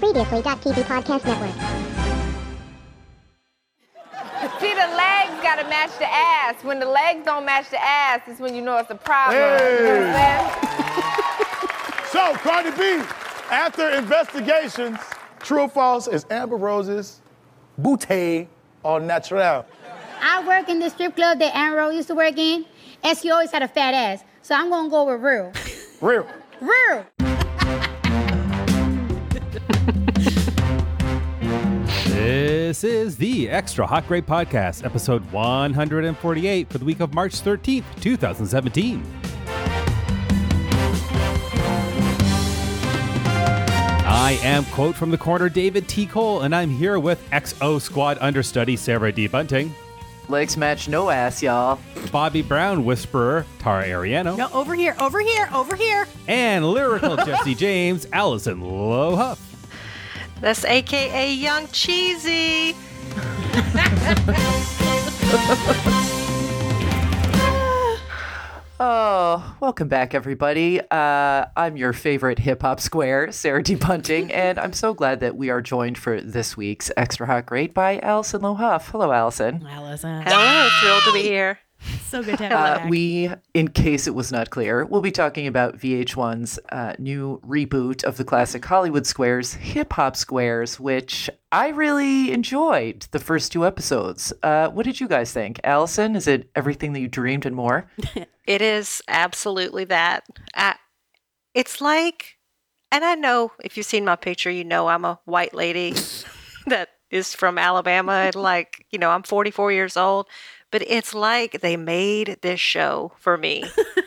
Previously.tv Podcast Network. See, the legs gotta match the ass. When the legs don't match the ass, is when you know it's a problem. Hey. You know what I'm saying? So, Cardi B, after investigations, true or false, is Amber Rose's booty au naturel? I work in the strip club that Amber Rose used to work in, and she always had a fat ass. So I'm gonna go with real. Real. Real. This is the Extra Hot Great Podcast, episode 148 for the week of March 13th, 2017. I am, quote from the corner, David T. Cole, and I'm here with XO Squad understudy Sarah D. Bunting. Legs match, no ass, y'all. Bobby Brown whisperer Tara Ariano. No, over here. And lyrical Jesse James, Allison Lohuff. That's AKA Young Cheesy. Oh, welcome back, everybody. I'm your favorite hip-hop square, Sarah D. Bunting, and I'm so glad that we are joined for this week's Extra Hot Great by Allison Lohuff. Hello, Allison. Hello, thrilled to be here. So good to have you back. We, in case it was not clear, we'll be talking about VH1's new reboot of the classic Hollywood Squares, Hip Hop Squares, which I really enjoyed the first two episodes. What did you guys think? Allison, is it everything that you dreamed and more? It is absolutely that. It's like, and I know if you've seen my picture, you know I'm a white lady that is from Alabama. And like, you know, I'm 44 years old. But it's like they made this show for me.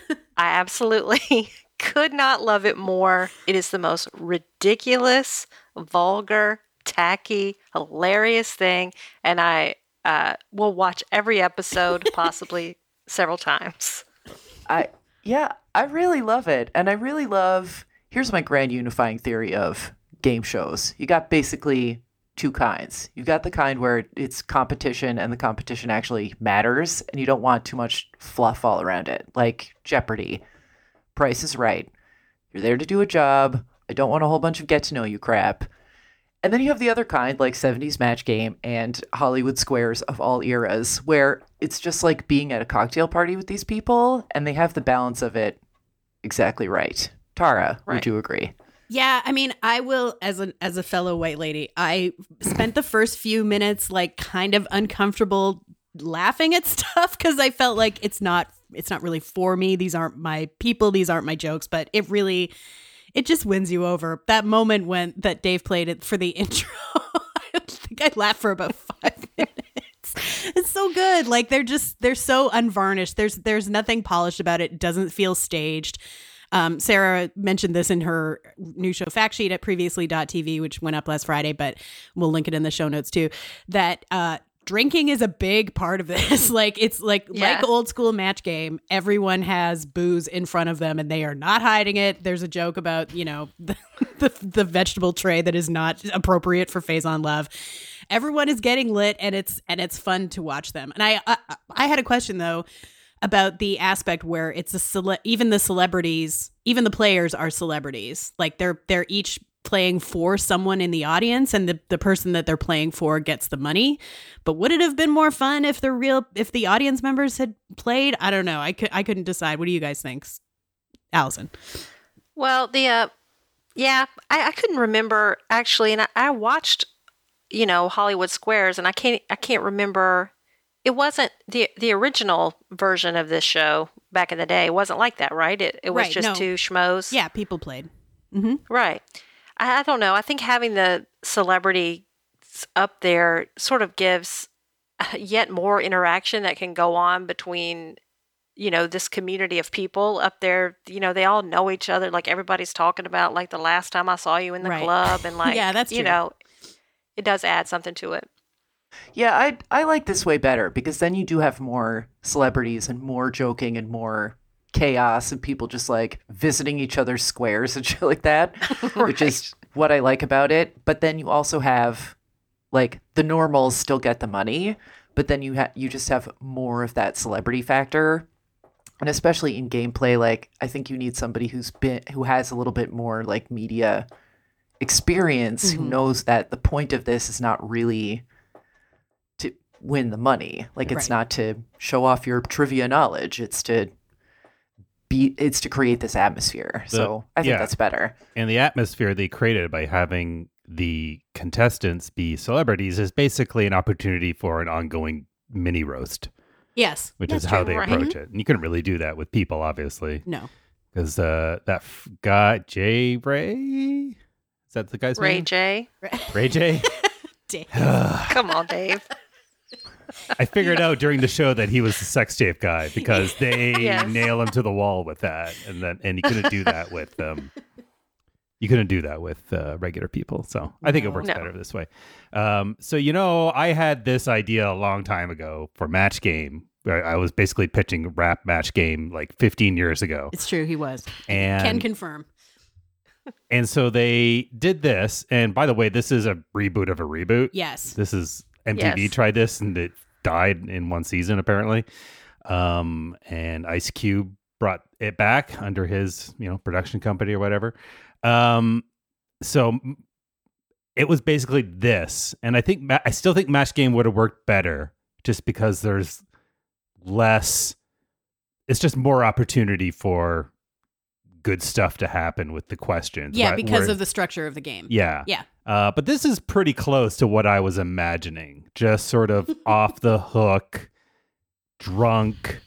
I absolutely could not love it more. It is the most ridiculous, vulgar, tacky, hilarious thing. And I will watch every episode, possibly several times. I really love it. And I really love, here's my grand unifying theory of game shows. You got basically two kinds. You've got the kind where it's competition and the competition actually matters and you don't want too much fluff all around it. Like Jeopardy. Price is Right. You're there to do a job. I don't want a whole bunch of get to know you crap. And then you have the other kind, like 70s Match Game and Hollywood Squares of all eras, where it's just like being at a cocktail party with these people and they have the balance of it exactly right. Tara, Right. Would you agree? Yeah, I mean, I will, as a fellow white lady, I spent the first few minutes like kind of uncomfortable laughing at stuff because I felt like it's not really for me. These aren't my people. These aren't my jokes. But it just wins you over. That moment that Dave played it for the intro, I think I laughed for about 5 minutes. It's so good. Like they're so unvarnished. There's nothing polished about it. It doesn't feel staged. Sarah mentioned this in her new show fact sheet at previously.tv, which went up last Friday, but we'll link it in the show notes too, that drinking is a big part of this. Like it's like old school Match Game. Everyone has booze in front of them and they are not hiding it. There's a joke about, you know, the vegetable tray that is not appropriate for Faison Love. Everyone is getting lit and it's fun to watch them. And I had a question though, about the aspect where it's even the celebrities, even the players are celebrities. Like they're each playing for someone in the audience and the person that they're playing for gets the money. But would it have been more fun if the audience members had played? I don't know. I couldn't decide. What do you guys think? Allison? Well, I couldn't remember actually. And I watched, you know, Hollywood Squares and I can't remember. It wasn't the original version of this show back in the day. It wasn't like that, right? It was right, just no. two schmoes. Yeah, people played. Mm-hmm. Right. I don't know. I think having the celebrity up there sort of gives yet more interaction that can go on between, you know, this community of people up there. You know, they all know each other. Like everybody's talking about like the last time I saw you in the club and like, yeah, that's true. You know, it does add something to it. Yeah, I like this way better because then you do have more celebrities and more joking and more chaos and people just like visiting each other's squares and shit like that, Right. which is what I like about it. But then you also have like the normals still get the money, but then you just have more of that celebrity factor. And especially in gameplay, like I think you need somebody who has a little bit more like media experience who knows that the point of this is not really to win the money. Like, it's not to show off your trivia knowledge. It's to create this atmosphere. So I think that's better. And the atmosphere they created by having the contestants be celebrities is basically an opportunity for an ongoing mini roast. Yes. Which is how they approach it. And you couldn't really do that with people, obviously. No. Because that guy, Jay Ray? Is that the guy's Ray name? J. Ray J? Dave. Come on, Dave. I figured out during the show that he was the sex tape guy because they Yes. nail him to the wall with that. And you couldn't do that with regular people. So I think it works better this way. So, I had this idea a long time ago for Match Game. I was basically pitching Rap Match Game like 15 years ago. It's true, he was. And Can confirm. And so they did this. And by the way, this is a reboot of a reboot. Yes. This is MTV tried this and it died in one season, apparently. And Ice Cube brought it back under his, production company or whatever. So it was basically this. And I still think Match Game would have worked better just because there's less, it's just more opportunity for good stuff to happen with the questions. Yeah, because of the structure of the game. Yeah. Yeah. But this is pretty close to what I was imagining. Just sort of off the hook, drunk,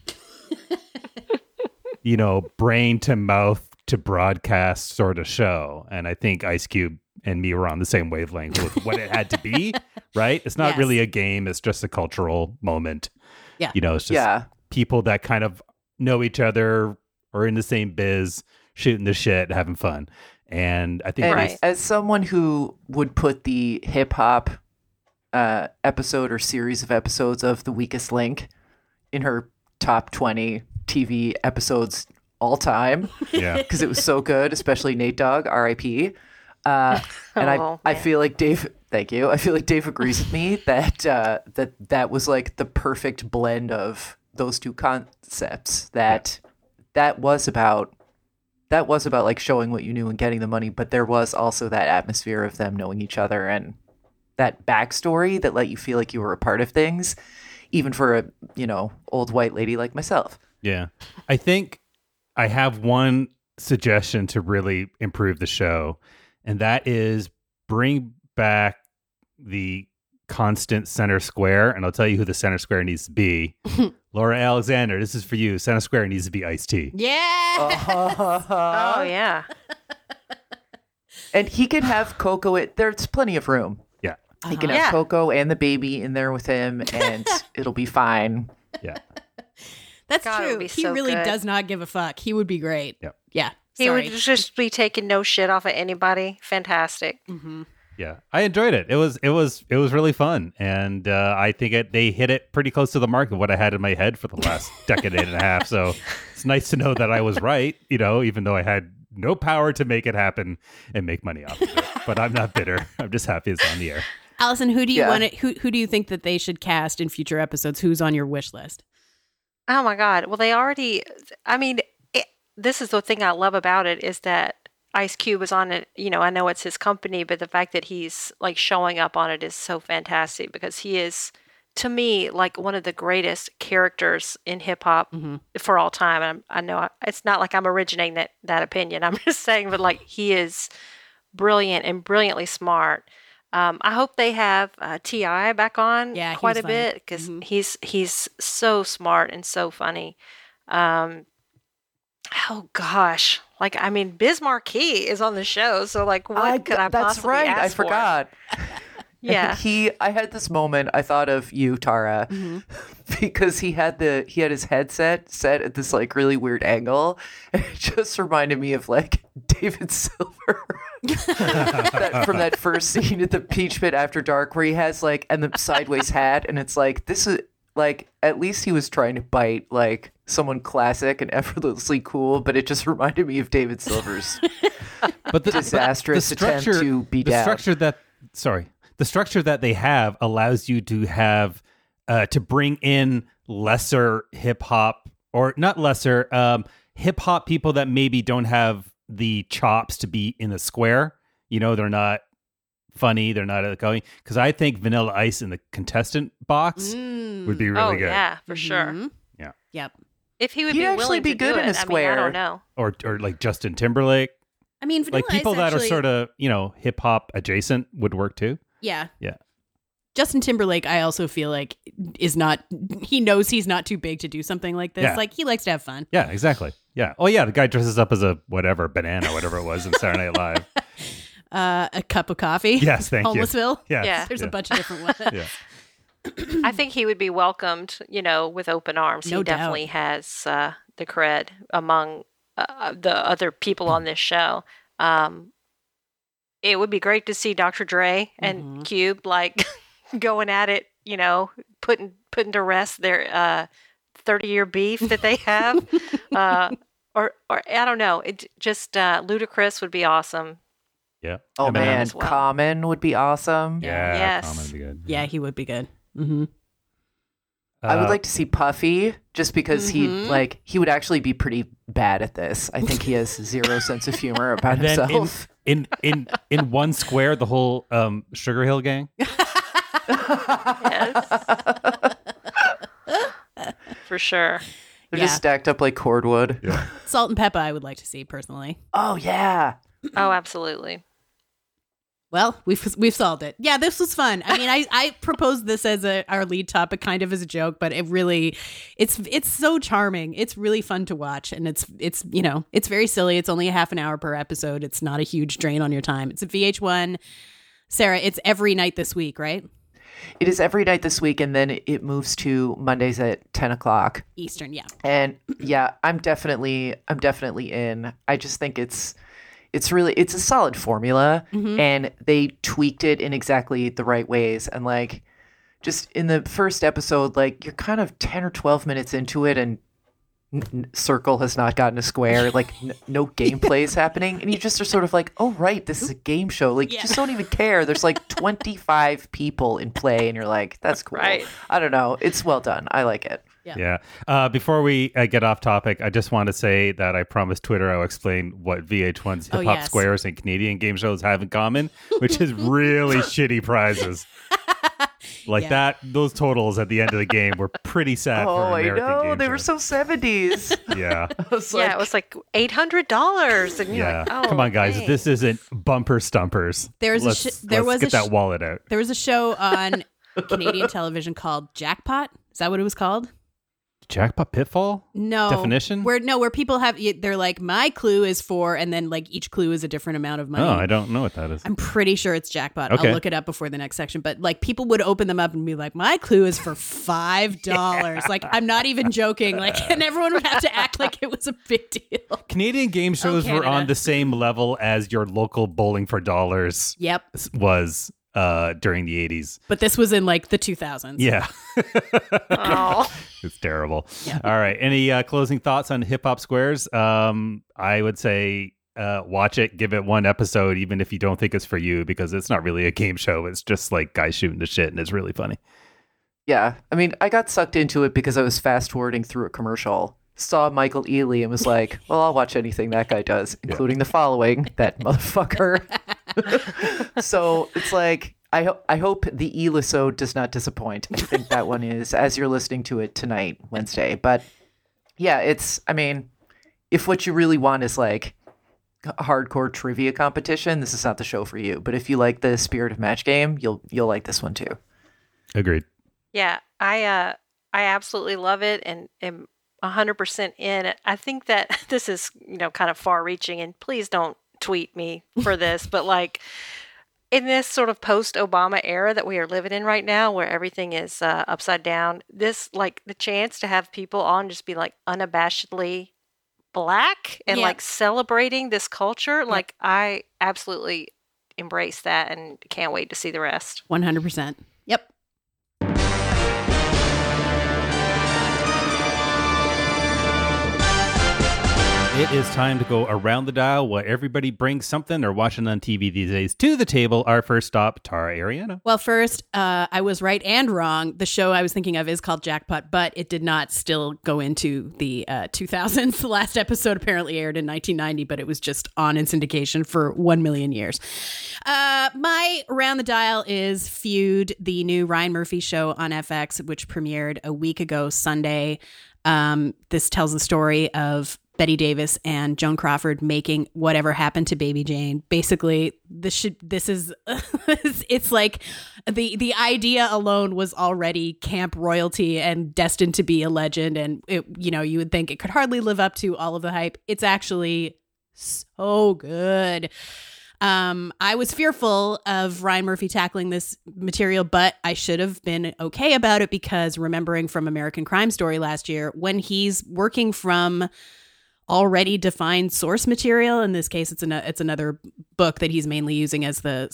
brain to mouth to broadcast sort of show. And I think Ice Cube and me were on the same wavelength with what it had to be, right? It's not really a game. It's just a cultural moment. Yeah. It's just people that kind of know each other or in the same biz, shooting the shit, having fun. And I think as someone who would put the hip hop episode or series of episodes of The Weakest Link in her top 20 TV episodes all time, because it was so good, especially Nate Dogg, R.I.P. And I feel like Dave. Thank you. I feel like Dave agrees with me that that was like the perfect blend of those two concepts. That was about like showing what you knew and getting the money, but there was also that atmosphere of them knowing each other and that backstory that let you feel like you were a part of things, even for a old white lady like myself. Yeah, I think I have one suggestion to really improve the show, and that is bring back the constant center square. And I'll tell you who the center square needs to be. Laura Alexander, this is for you. Center square needs to be Ice-T. Yeah. Oh, yeah. And he can have Coco. There's plenty of room. Yeah. He can have Coco and the baby in there with him, and it'll be fine. Yeah. That's God, it true. would be He so really good. does not give a fuck. He would be great. Yep. Yeah. He Sorry. would just be taking no shit off of anybody. Fantastic. Mm-hmm. Yeah, I enjoyed it. It was really fun, and I think they hit it pretty close to the mark of what I had in my head for the last decade and a half. So it's nice to know that I was right. Even though I had no power to make it happen and make money off of it. But I'm not bitter. I'm just happy it's on the air. Allison, who do you want to? Who do you think that they should cast in future episodes? Who's on your wish list? Oh my God. Well, they already, this is the thing I love about it is that Ice Cube is on it. I know it's his company, but the fact that he's like showing up on it is so fantastic because he is, to me, like one of the greatest characters in hip hop for all time. And I know it's not like I'm originating that opinion. I'm just saying, but like he is brilliant and brilliantly smart. I hope they have T.I. back on quite a bit because he's so smart and so funny. Oh gosh. Biz Marquee is on the show, so like what could I possibly ask I for? forgot. Yeah. I had this moment, I thought of you, Tara, because he had his headset set at this like really weird angle. And it just reminded me of like David Silver from that first scene at the Peach Pit After Dark where he has like, and the sideways hat. And it's like, this is like, at least he was trying to bite like someone classic and effortlessly cool, but it just reminded me of David Silver's disastrous attempt to be down. The structure that they have allows you to have to bring in lesser hip hop, or not lesser hip hop people that maybe don't have the chops to be in a square. they're not funny, they're not going. Because I think Vanilla Ice in the contestant box would be really good. Yeah, for sure. Yeah. Yep. If he would He'd be actually willing be to good do in a it, square. I don't know. Or like Justin Timberlake. I mean, Vanilla Like people Ice that actually, are sort of, hip hop adjacent would work too. Yeah. Yeah. Justin Timberlake, I also feel like is not. He knows he's not too big to do something like this. Yeah. Like he likes to have fun. Yeah, exactly. Yeah. Oh yeah, the guy dresses up as a banana, whatever it was in Saturday Night Live. A cup of coffee. Yes, thank you. Homelessville. Yes. Yeah. There's Yeah. a bunch of different ones. Yeah. I think he would be welcomed, with open arms. No He doubt. definitely has the cred among the other people on this show. It would be great to see Dr. Dre and Cube like going at it, putting to rest their 30-year beef that they have, or I don't know. It just Ludacris would be awesome. Yeah. Oh Eminem. man, as well. Common would be awesome. Yeah. Yes. Common would be good. Yeah, he would be good. Mm-hmm. I would like to see Puffy just because he would actually be pretty bad at this. I think he has zero sense of humor about And then himself. in one square, the whole Sugar Hill gang. Yes. For sure. They're Yeah. just stacked up like cordwood. Yeah. Salt and Peppa, I would like to see personally. Oh yeah. Oh, absolutely. Well, we've solved it. Yeah, this was fun. I mean, I proposed this as our lead topic, kind of as a joke, but it really, it's so charming. It's really fun to watch, and it's it's very silly. It's only a half an hour per episode. It's not a huge drain on your time. It's a VH1. Sarah, it's every night this week, right? It is every night this week, and then it moves to Mondays at 10 o'clock. Eastern, yeah. And yeah, I'm definitely in. I just think it's a solid formula, and they tweaked it in exactly the right ways. And like, just in the first episode, like you're kind of 10 or 12 minutes into it, and Circle has not gotten a square. Like no gameplay is happening, and you just are sort of like, oh right, this is a game show. Like you just don't even care. There's like 25 people in play, and you're like, that's cool. Right. I don't know. It's well done. I like it. Yeah. Before we get off topic, I just want to say that I promised Twitter I'll explain what VH1's Hip Hop yes. Squares and Canadian game shows have in common, which is really shitty prizes. Like that, those totals at the end of the game were pretty sad for Oh, I American know. game They were shows. so 70s. Yeah. Yeah, it was like $800, and you're Yeah. like, oh, Come on, guys. dang. This isn't bumper stumpers. There was Let's get that wallet out. There was a show on Canadian television called Jackpot. Is that what it was called? Jackpot Pitfall? No Definition? where people have they're like, my clue is for, and then like each clue is a different amount of money. Oh, I don't know what that is. I'm pretty sure it's Jackpot. Okay. I'll look it up before the next section. But like people would open them up and be like, my clue is for $5. Like I'm not even joking. Like, and everyone would have to act like it was a big deal. Canadian game shows were Canada. on the same level as your local Bowling for Dollars Yep. was during the 80s. But this was in like the 2000s. Yeah. Oh. It's terrible. All right. Any closing thoughts on Hip Hop Squares? I would say watch it, give it one episode, even if you don't think it's for you, because it's not really a game show. It's just like guys shooting the shit, and it's really funny. Yeah. I mean, I got sucked into it because I was fast forwarding through a commercial, saw Michael Ealy, and was like, well, I'll watch anything that guy does, including the following, that motherfucker. So it's like, I hope the Elisode does not disappoint. I think that one is, as you're listening to it tonight, Wednesday. But yeah, I mean, if what you really want is like a hardcore trivia competition, this is not the show for you. But if you like the spirit of match game, you'll like this one too. Agreed. Yeah, I absolutely love it and am 100% in. I think that this is, kind of far-reaching, and please don't tweet me for this, but like in this sort of post-Obama era that we are living in right now, where everything is upside down, this like the chance to have people on just be like unabashedly Black and like celebrating this culture, like I absolutely embrace that and can't wait to see the rest. 100%. Yep. It is time to go around the dial while everybody brings something they're watching on TV these days to the table. Our first stop, Tara Ariana. Well, first, I was right and wrong. The show I was thinking of is called Jackpot, but it did not still go into the 2000s. The last episode apparently aired in 1990, but it was just on in syndication for 1 million years. My Around the Dial is Feud, the new Ryan Murphy show on FX, which premiered a week ago Sunday. This tells the story of Betty Davis and Joan Crawford making Whatever Happened to Baby Jane. Basically, this is it's like the idea alone was already camp royalty and destined to be a legend, and you would think it could hardly live up to all of the hype. It's actually so good. I was fearful of Ryan Murphy tackling this material, but I should have been okay about it, because remembering from American Crime Story last year, when he's working from already defined source material, in this case it's another book that he's mainly using as the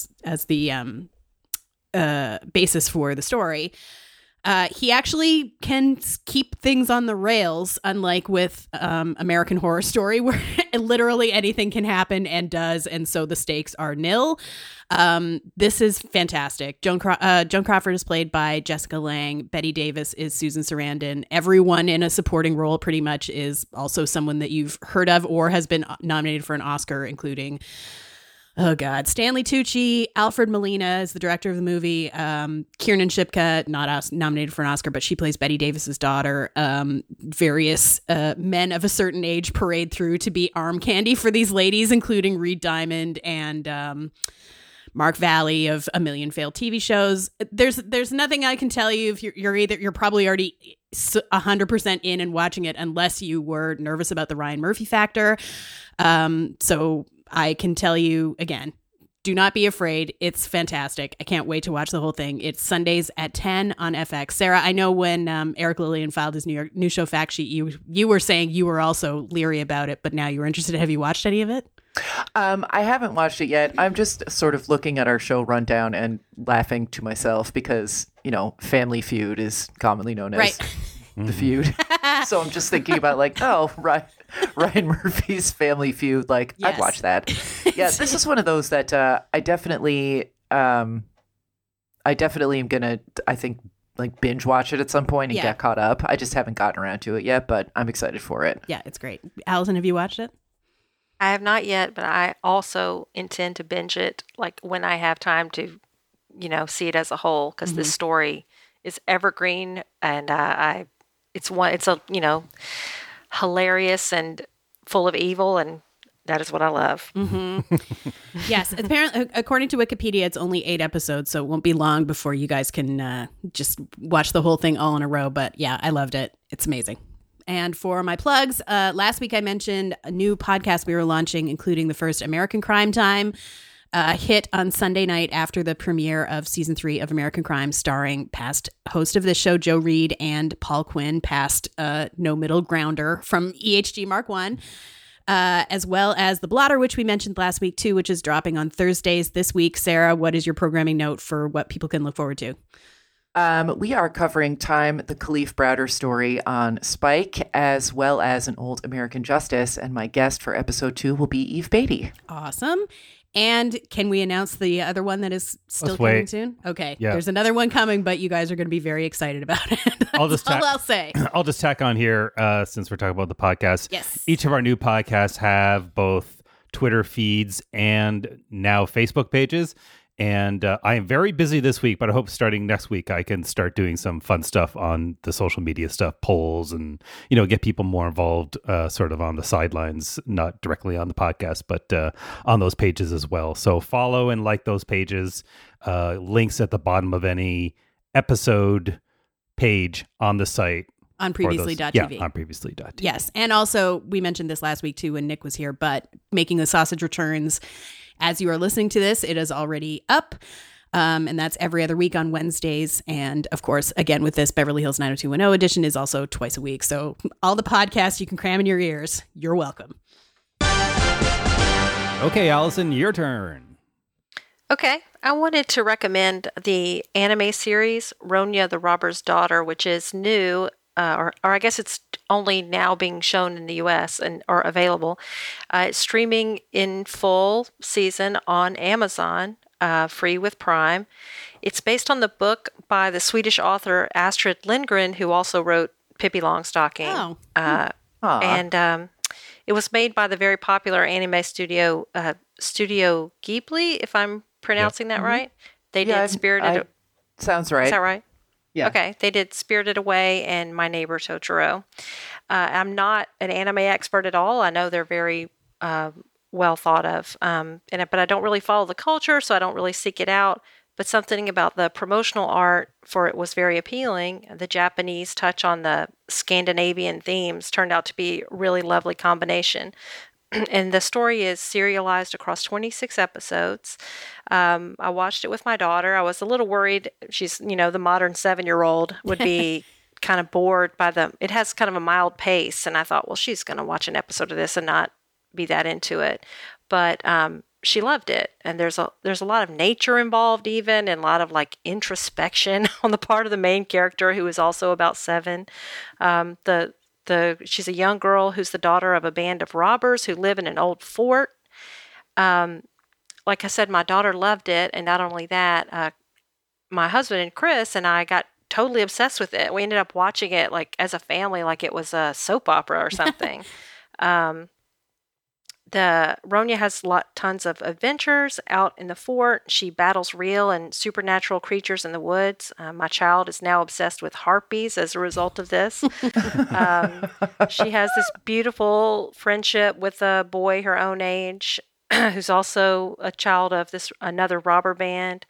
basis for the story, he actually can keep things on the rails, unlike with American Horror Story, where literally anything can happen and does, and so the stakes are nil. This is fantastic. Joan Crawford is played by Jessica Lange. Betty Davis is Susan Sarandon. Everyone in a supporting role pretty much is also someone that you've heard of or has been nominated for an Oscar, including Stanley Tucci. Alfred Molina is the director of the movie. Kiernan Shipka, not nominated for an Oscar, but she plays Betty Davis's daughter. Various men of a certain age parade through to be arm candy for these ladies, including Reed Diamond and Mark Valley of A Million Failed TV Shows. There's nothing I can tell you if you're probably already 100% in and watching it, unless you were nervous about the Ryan Murphy factor. So I can tell you again, do not be afraid. It's fantastic. I can't wait to watch the whole thing. It's Sundays at 10 on FX. Sarah, I know when Eric Lillian filed his new show fact sheet, you were saying you were also leery about it, but now you're interested. Have you watched any of it? I haven't watched it yet. I'm just sort of looking at our show rundown and laughing to myself because, Family Feud is commonly known as the Feud. So I'm just thinking about Ryan Murphy's Family Feud. Yes. I'd watch that. Yeah, this is one of those that I definitely am gonna, I think, binge watch it at some point and get caught up. I just haven't gotten around to it yet, but I'm excited for it. Yeah, it's great. Allison, have you watched it? I have not yet, but I also intend to binge it when I have time to, see it as a whole, because this story is evergreen, and it's hilarious and full of evil, and that is what I love. Yes, apparently, according to Wikipedia, it's only 8 episodes, so it won't be long before you guys can just watch the whole thing all in a row. But yeah, I loved it. It's amazing. And for my plugs, last week I mentioned a new podcast we were launching, including the first American Crime Time hit on Sunday night after the premiere of season 3 of American Crime, starring past host of this show, Joe Reed, and Paul Quinn, past no middle grounder from EHG Mark 1, as well as The Blotter, which we mentioned last week too, which is dropping on Thursdays this week. Sarah, what is your programming note for what people can look forward to? We are covering Time, the Khalif Browder story on Spike, as well as an old American Justice. And my guest for episode 2 will be Eve Beatty. Awesome. And can we announce the other one that is still coming soon? Okay. Yeah. There's another one coming, but you guys are going to be very excited about it. That's all I'll say. I'll just tack on here, since we're talking about the podcast. Yes. Each of our new podcasts have both Twitter feeds and now Facebook pages. And I am very busy this week, but I hope starting next week I can start doing some fun stuff on the social media stuff, polls, and get people more involved, sort of on the sidelines, not directly on the podcast, but on those pages as well. So follow and like those pages. Links at the bottom of any episode page on the site. On previously.tv. Yeah, on previously.tv. Yes. And also, we mentioned this last week too when Nick was here, but Making the Sausage returns. As you are listening to this, it is already up. And that's every other week on Wednesdays. And of course, again, with this Beverly Hills 90210 edition is also twice a week. So all the podcasts you can cram in your ears, you're welcome. Okay, Allison, your turn. Okay. I wanted to recommend the anime series, Ronya the Robber's Daughter, which is new, or I guess it's only now being shown in the U.S. and are available. It's streaming in full season on Amazon, free with Prime. It's based on the book by the Swedish author Astrid Lindgren, who also wrote Pippi Longstocking. And it was made by the very popular anime studio, Studio Ghibli, if I'm pronouncing that right. They did Spirited. Sounds right. Is that right? Yeah. Okay. They did Spirited Away and My Neighbor Totoro. I'm not an anime expert at all. I know they're very well thought of, but I don't really follow the culture, so I don't really seek it out. But something about the promotional art for it was very appealing. The Japanese touch on the Scandinavian themes turned out to be a really lovely combination. And the story is serialized across 26 episodes. I watched it with my daughter. I was a little worried. She's, the modern 7-year-old would be kind of bored by it has kind of a mild pace. And I thought, well, she's going to watch an episode of this and not be that into it. But she loved it. And there's a lot of nature involved even, and a lot of like introspection on the part of the main character, who is also about 7. She's a young girl who's the daughter of a band of robbers who live in an old fort. Like I said, my daughter loved it. And not only that, my husband and Chris and I got totally obsessed with it. We ended up watching it like as a family, like it was a soap opera or something. Ronya has tons of adventures out in the fort. She battles real and supernatural creatures in the woods. My child is now obsessed with harpies as a result of this. She has this beautiful friendship with a boy her own age, who's also a child of another robber band.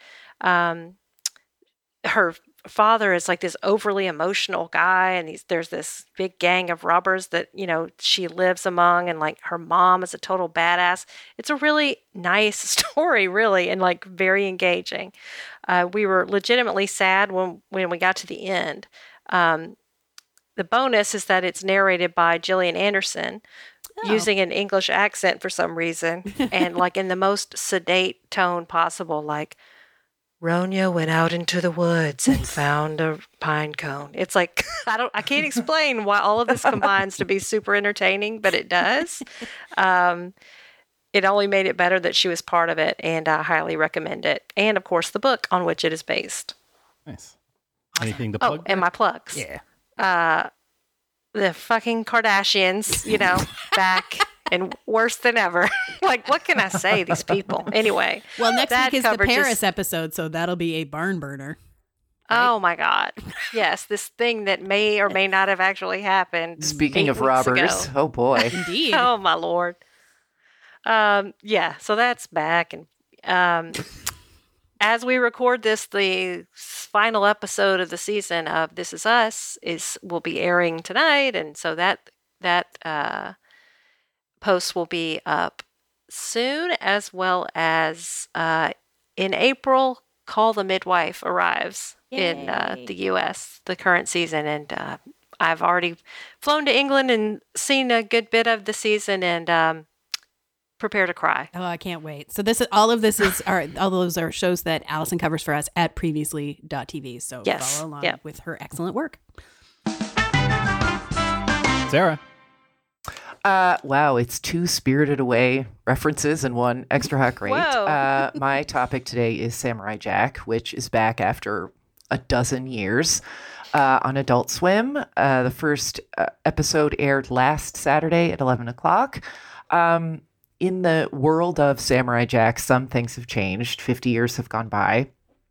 Her father is like this overly emotional guy, and there's this big gang of robbers that she lives among, and like her mom is a total badass. It's a really nice story, really, and like very engaging. We were legitimately sad when we got to the end. The bonus is that it's narrated by Gillian Anderson, using an English accent for some reason, and like in the most sedate tone possible, like, Ronya went out into the woods and found a pine cone. It's like, I can't explain why all of this combines to be super entertaining, but it does. It only made it better that she was part of it, and I highly recommend it. And of course, the book on which it is based. Nice. Anything to plug? Oh, and my plugs. Yeah. The fucking Kardashians, back and worse than ever. Like, what can I say? These people. Anyway. Well, next week is the Paris just episode, so that'll be a barn burner. Right? Oh my God. Yes, this thing that may or may not have actually happened. Speaking of robbers, oh boy. Indeed. Oh my Lord. So that's back. And as we record this, the final episode of the season of This Is Us will be airing tonight, and so that post will be up soon, as well as in April, Call the Midwife arrives in the U.S., the current season. And I've already flown to England and seen a good bit of the season, and prepare to cry. Oh, I can't wait. So all those are shows that Allison covers for us at previously.tv. So follow along with her excellent work. Sarah. Wow, it's 2 Spirited Away references and 1 Extra Hot Great. My topic today is Samurai Jack, which is back after a dozen years on Adult Swim. The first episode aired last Saturday at 11 o'clock. In the world of Samurai Jack, some things have changed. 50 years have gone by.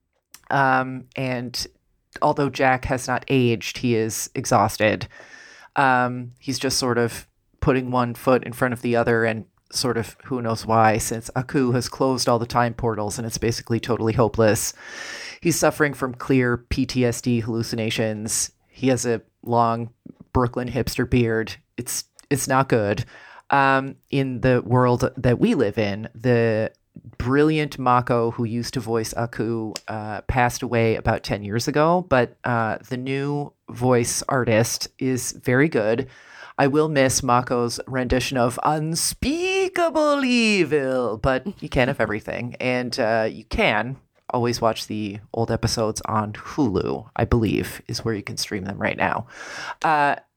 And although Jack has not aged, he is exhausted. He's just sort of putting one foot in front of the other, and sort of who knows why, since Aku has closed all the time portals and it's basically totally hopeless. He's suffering from clear PTSD hallucinations. He has a long Brooklyn hipster beard. It's not good. In the world that we live in, the brilliant Mako, who used to voice Aku, passed away about 10 years ago, but the new voice artist is very good. I will miss Mako's rendition of Unspeakable Evil, but you can't have everything. And you can always watch the old episodes on Hulu, I believe, is where you can stream them right now.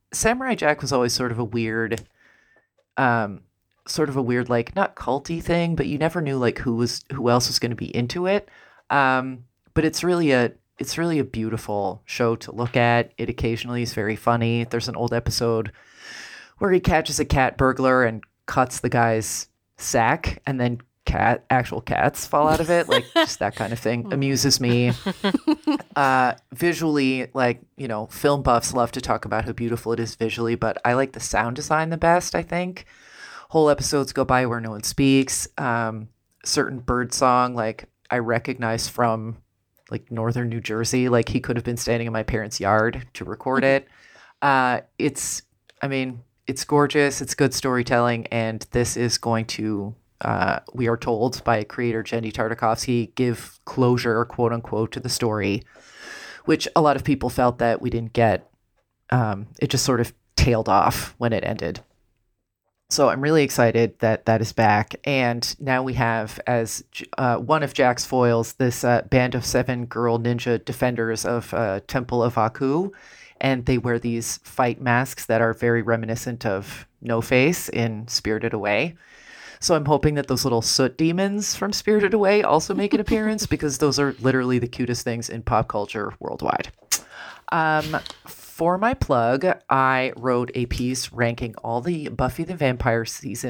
Samurai Jack was always sort of a weird, like not culty thing, but you never knew like who else was going to be into it. But it's really a beautiful show to look at. It occasionally is very funny. There's an old episode where he catches a cat burglar and cuts the guy's sack, and then actual cats fall out of it. Like, just that kind of thing amuses me. Visually, like, film buffs love to talk about how beautiful it is visually, but I like the sound design the best, I think. Whole episodes go by where no one speaks. Certain bird song, like, I recognize from like northern New Jersey, like he could have been standing in my parents' yard to record it. It's gorgeous. It's good storytelling. And this is going to, we are told by creator Jenny Tartakovsky, give closure, quote unquote, to the story, which a lot of people felt that we didn't get. It just sort of tailed off when it ended. So I'm really excited that that is back. And now we have, as one of Jack's foils, this band of 7 girl ninja defenders of Temple of Aku. And they wear these fight masks that are very reminiscent of No Face in Spirited Away. So I'm hoping that those little soot demons from Spirited Away also make an appearance, because those are literally the cutest things in pop culture worldwide. For my plug, I wrote a piece ranking all the Buffy the Vampire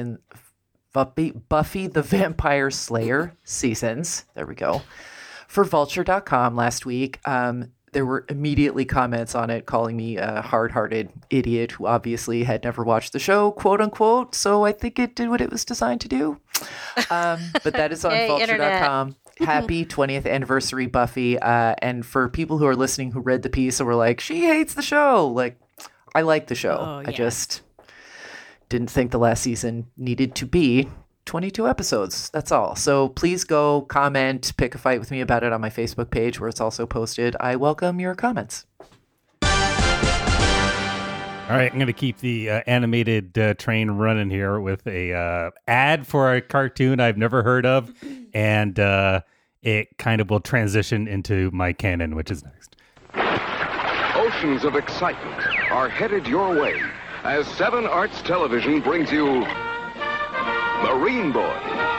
Slayer seasons. There we go. For Vulture.com last week. There were immediately comments on it calling me a hard-hearted idiot who obviously had never watched the show, quote unquote. So I think it did what it was designed to do. But that is on Vulture.com. Happy 20th anniversary, Buffy. And for people who are listening who read the piece and were like, she hates the show. Like, I like the show. Oh, yeah. I just didn't think the last season needed to be 22 episodes. That's all. So please go comment, pick a fight with me about it on my Facebook page where it's also posted. I welcome your comments. All right, I'm going to keep the animated train running here with a ad for a cartoon I've never heard of, and it kind of will transition into my canon, which is next. Oceans of excitement are headed your way as 7 Arts Television brings you Marine Boy.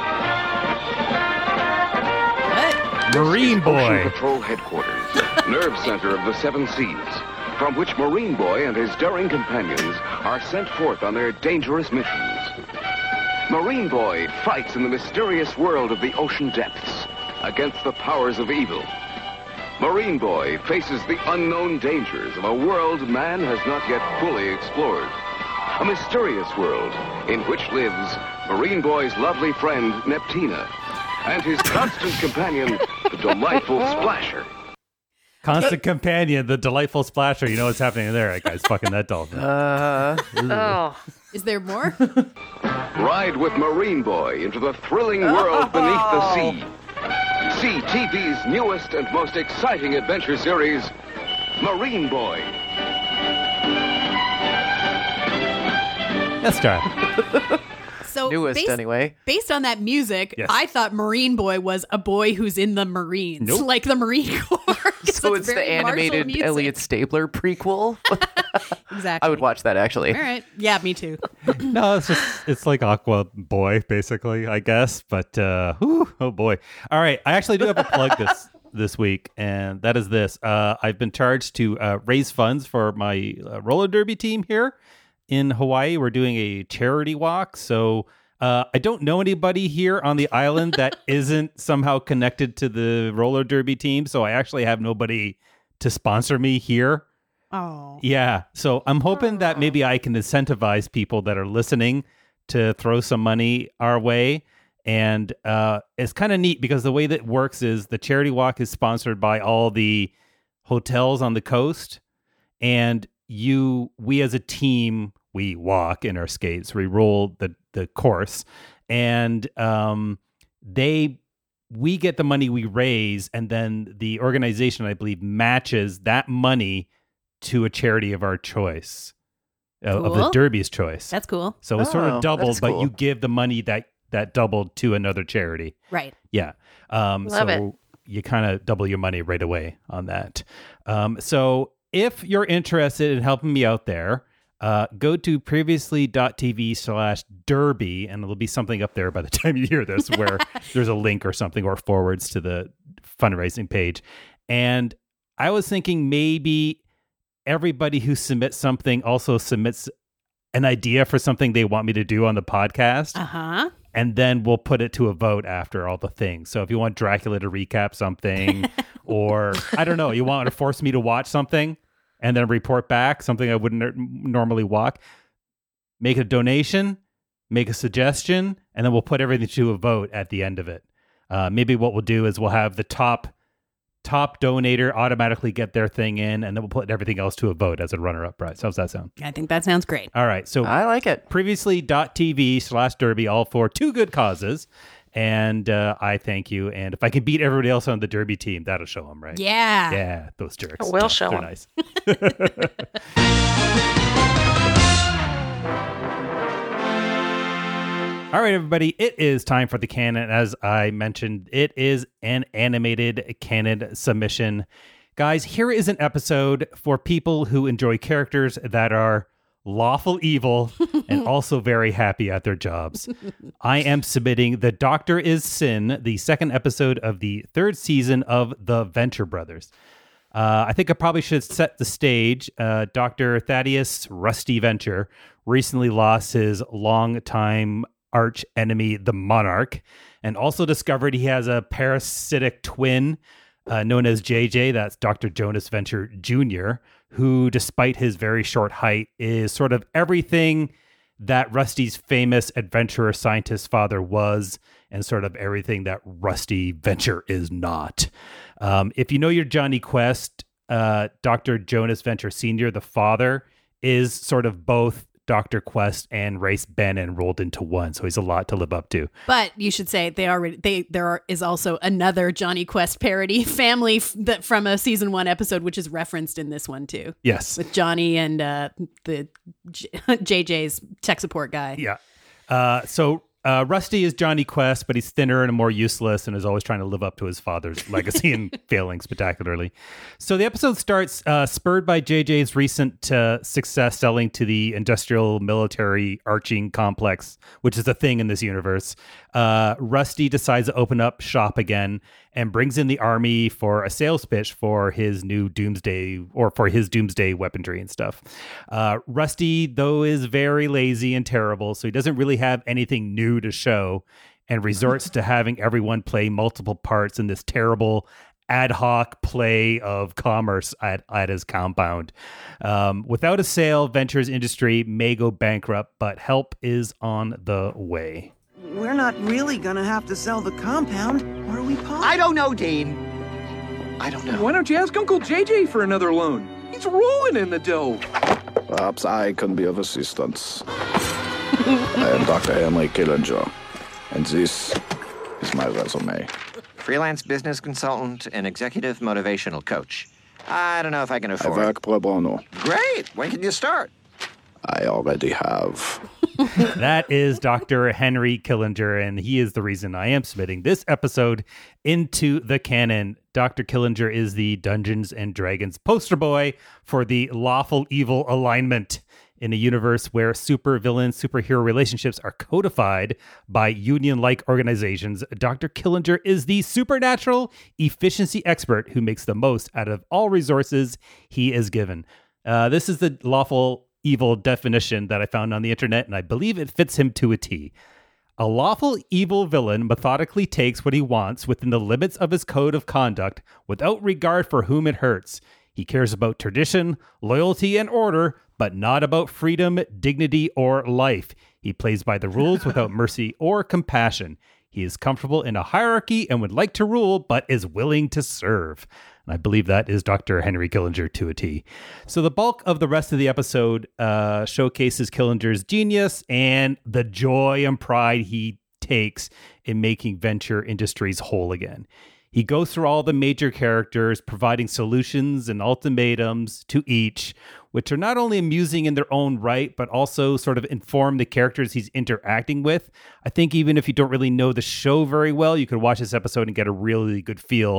Marine Boy. Ocean Patrol Headquarters, nerve center of the 7 seas, from which Marine Boy and his daring companions are sent forth on their dangerous missions. Marine Boy fights in the mysterious world of the ocean depths against the powers of evil. Marine Boy faces the unknown dangers of a world man has not yet fully explored. A mysterious world in which lives Marine Boy's lovely friend, Neptina, and his constant companion, the delightful Splasher. Constant companion, the delightful Splasher. You know what's happening there. That guy's fucking that dolphin. Oh. Is there more? Ride with Marine Boy into the thrilling world beneath the sea. See TV's newest and most exciting adventure series, Marine Boy. Let's try. So Newest, anyway. Based on that music, Yes. I thought Marine Boy was a boy who's in the Marines, Nope. like the Marine Corps. 'cause So it's the very martial animated music. Elliot Stabler prequel. Exactly. I would watch that, actually. All right. Yeah, me too. No, it's like Aqua Boy, basically, I guess. But oh boy. All right, I actually do have a plug this week, and that is this. I've been charged to raise funds for my roller derby team here in Hawaii. We're doing a charity walk, so I don't know anybody here on the island that isn't somehow connected to the roller derby team, so I actually have nobody to sponsor me here. Oh. Yeah, so I'm hoping that maybe I can incentivize people that are listening to throw some money our way. And it's kind of neat because the way that it works is the charity walk is sponsored by all the hotels on the coast. And we as a team, we walk in our skates, we roll the course. And we get the money we raise. And then the organization, I believe, matches that money to a charity of our choice, of the Cool. Derby's choice. That's cool. So it's sort Oh, of doubled, that's but cool. you give the money that doubled to another charity. Right. Yeah. Love so it. you kind of double your money right away on that. So if you're interested in helping me out there, go to previously.tv/derby, and there'll be something up there by the time you hear this where there's a link or something or forwards to the fundraising page. And I was thinking maybe everybody who submits something also submits an idea for something they want me to do on the podcast. Uh-huh. And then we'll put it to a vote after all the things. So if you want Dracula to recap something, or I don't know, you want to force me to watch something and then report back something I wouldn't normally walk, make a donation, make a suggestion, and then we'll put everything to a vote at the end of it. Maybe what we'll do is we'll have the top donator automatically get their thing in, and then we'll put everything else to a vote as a runner-up prize. How's that sound? I think that sounds great. All right. So I like it. Previously.tv/derby, all for two good causes. And I thank you. And if I can beat everybody else on the Derby team, that'll show them, right? Yeah. Yeah, those jerks. We'll show they're them. Nice. All right, everybody, it is time for the canon. As I mentioned, it is an animated canon submission. Guys, here is an episode for people who enjoy characters that are lawful evil and also very happy at their jobs. I am submitting The Doctor is Sin, the second episode of the third season of The Venture Brothers. I think I probably should set the stage. Dr. Thaddeus Rusty Venture recently lost his longtime arch enemy, the Monarch, and also discovered he has a parasitic twin known as JJ. That's Dr. Jonas Venture Jr., who, despite his very short height, is sort of everything that Rusty's famous adventurer scientist father was, and sort of everything that Rusty Venture is not. If you know your Johnny Quest, Dr. Jonas Venture Sr., the father, is sort of both Dr. Quest and Race Bannon rolled into one, so he's a lot to live up to. But you should say there is also another Johnny Quest parody family that from a season 1 episode, which is referenced in this one too. Yes, with Johnny and the JJ's tech support guy. Yeah. So Rusty is Johnny Quest, but he's thinner and more useless and is always trying to live up to his father's legacy and failing spectacularly. So the episode starts spurred by JJ's recent success selling to the industrial military arching complex, which is a thing in this universe. Rusty decides to open up shop again and brings in the army for a sales pitch for his new doomsday weaponry and stuff. Rusty, though, is very lazy and terrible, so he doesn't really have anything new to show and resorts to having everyone play multiple parts in this terrible ad hoc play of commerce at his compound. Without a sale, Venture's industry may go bankrupt, but help is on the way. We're not really gonna have to sell the compound, are we, Pop? I don't know, Dean. I don't know. Why don't you ask Uncle JJ for another loan? He's rolling in the dough. Perhaps I can be of assistance. I am Dr. Henry Killinger, and this is my resume. Freelance business consultant and executive motivational coach. I don't know if I can afford I work pro bono. Great. When can you start? I already have. That is Dr. Henry Killinger, and he is the reason I am submitting this episode into the canon. Dr. Killinger is the Dungeons and Dragons poster boy for the lawful evil alignment. In a universe where supervillain-superhero relationships are codified by union-like organizations, Dr. Killinger is the supernatural efficiency expert who makes the most out of all resources he is given. This is the lawful evil definition that I found on the internet, and I believe it fits him to a T. A lawful evil villain methodically takes what he wants within the limits of his code of conduct without regard for whom it hurts. He cares about tradition, loyalty, and order, but not about freedom, dignity, or life. He plays by the rules without mercy or compassion. He is comfortable in a hierarchy and would like to rule, but is willing to serve. And I believe that is Dr. Henry Killinger to a T. So the bulk of the rest of the episode showcases Killinger's genius and the joy and pride he takes in making Venture Industries whole again. He goes through all the major characters, providing solutions and ultimatums to each, which are not only amusing in their own right, but also sort of inform the characters he's interacting with. I think even if you don't really know the show very well, you could watch this episode and get a really good feel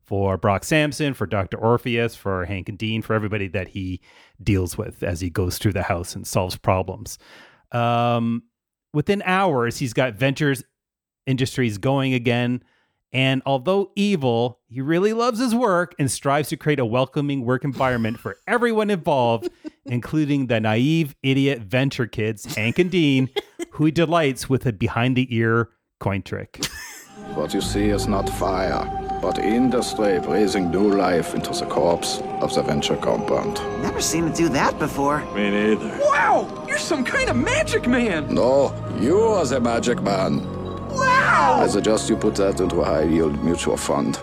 for Brock Sampson, for Dr. Orpheus, for Hank and Dean, for everybody that he deals with as he goes through the house and solves problems. Within hours, he's got Ventures Industries going again. And although evil, he really loves his work and strives to create a welcoming work environment for everyone involved, including the naive idiot venture kids, Hank and Dean, who he delights with a behind-the-ear coin trick. What you see is not fire, but industry breathing new life into the corpse of the venture compound. Never seen it do that before. Me neither. Wow! You're some kind of magic man! No, you are the magic man. Wow! I suggest you put that into a high-yield mutual fund.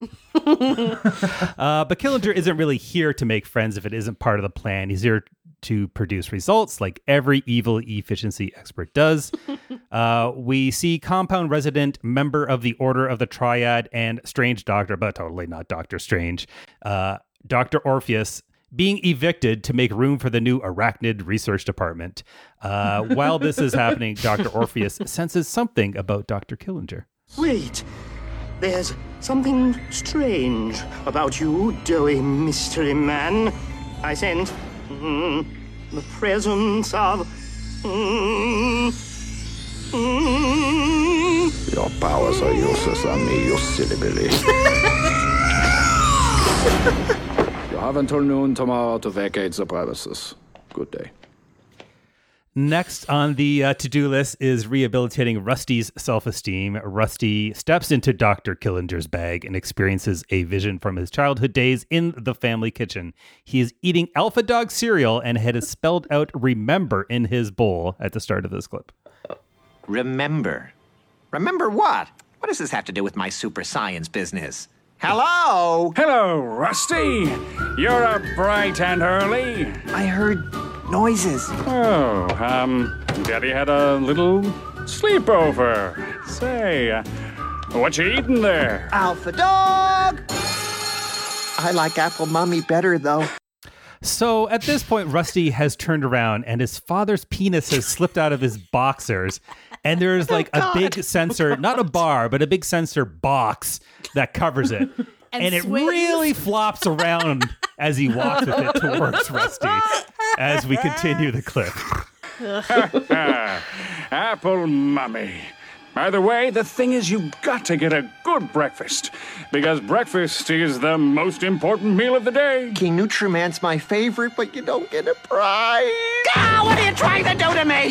But Killinger isn't really here to make friends if it isn't part of the plan. He's here to produce results like every evil efficiency expert does. We see compound resident, member of the Order of the Triad, and strange doctor, but totally not Dr. Strange, Dr. Orpheus, being evicted to make room for the new arachnid research department. While this is happening, Dr. Orpheus senses something about Dr. Killinger. Wait, there's something strange about you, doughy mystery man. I sense the presence of... Your powers are useless on me, you silly Billy. You have until noon tomorrow to vacate the premises. Good day. Next on the to-do list is rehabilitating Rusty's self-esteem. Rusty steps into Dr. Killinger's bag and experiences a vision from his childhood days in the family kitchen. He is eating Alpha Dog cereal and had spelled out "remember" in his bowl at the start of this clip. Remember? Remember what? What does this have to do with my super science business? Hello? Hello, Rusty. You're up bright and early. I heard noises. Oh, Daddy had a little sleepover. Say, what you eating there? Alpha Dog! I like Apple Mummy better, though. So at this point, Rusty has turned around and his father's penis has slipped out of his boxers. And there's like a big sensor, not a bar, but a big sensor box that covers it. And it really flops around as he walks with it towards Rusty as we continue the clip. Apple Mummy. By the way, the thing is you've got to get a good breakfast because breakfast is the most important meal of the day. King Nutriman's my favorite, but you don't get a prize. Ah, what are you trying to do to me?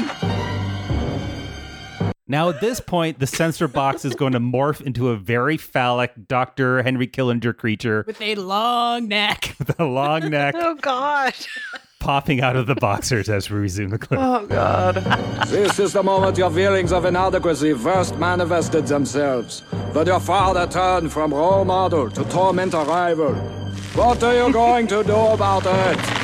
Now, at this point, the sensor box is going to morph into a very phallic Dr. Henry Killinger creature. With a long neck. With a long neck. Oh, God. Popping out of the boxers as we resume the clip. Oh, God. This is the moment your feelings of inadequacy first manifested themselves. But your father turned from role model to tormentor rival. What are you going to do about it?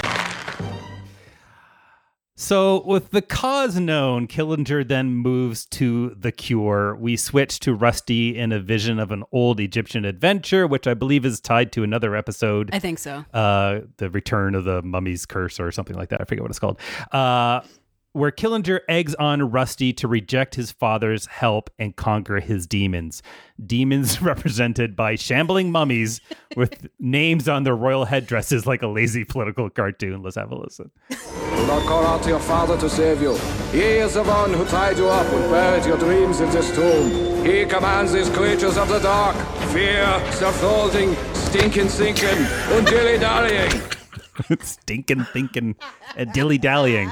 So with the cause known, Killinger then moves to the cure. We switch to Rusty in a vision of an old Egyptian adventure, which I believe is tied to another episode. I think so. The Return of the Mummy's Curse or something like that. I forget what it's called. Where Killinger eggs on Rusty to reject his father's help and conquer his demons. Demons represented by shambling mummies with names on their royal headdresses like a lazy political cartoon. Let's have a listen. Do not call out to your father to save you. He is the one who tied you up and buried your dreams in this tomb. He commands these creatures of the dark. Fear, self-loathing, stinking thinking, and dilly-dallying. Stinking thinking and dilly-dallying.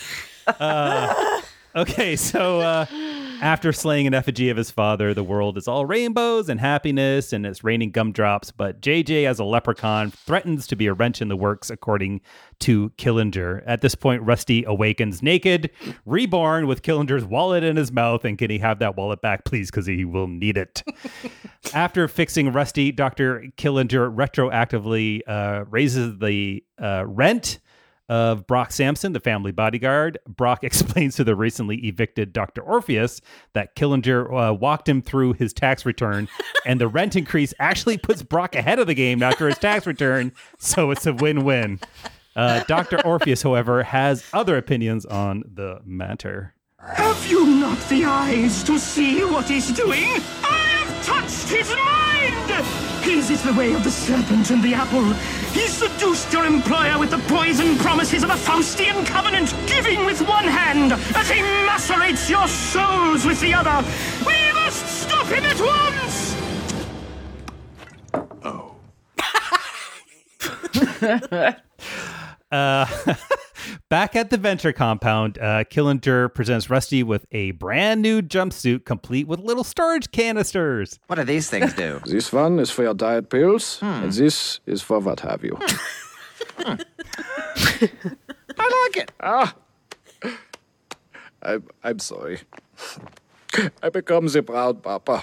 Okay, so after slaying an effigy of his father, the world is all rainbows and happiness, and it's raining gumdrops. But JJ, as a leprechaun, threatens to be a wrench in the works, according to Killinger. At this point, Rusty awakens naked, reborn with Killinger's wallet in his mouth. And can he have that wallet back, please? Because he will need it. After fixing Rusty, Dr. Killinger retroactively raises the rent of Brock Sampson, the family bodyguard. Brock explains to the recently evicted Dr. Orpheus that Killinger walked him through his tax return, and the rent increase actually puts Brock ahead of the game after his tax return, so it's a win-win. Dr. Orpheus, however, has other opinions on the matter. Have you not the eyes to see what he's doing? I have touched his mind! His is the way of the serpent and the apple. He seduced your employer with the poison promises of a Faustian covenant, giving with one hand as he macerates your souls with the other. We must stop him at once! Back at the Venture compound, Killinger presents Rusty with a brand new jumpsuit complete with little storage canisters. What do these things do? This one is for your diet pills, and this is for what have you. I like it. I'm sorry. I become the proud papa.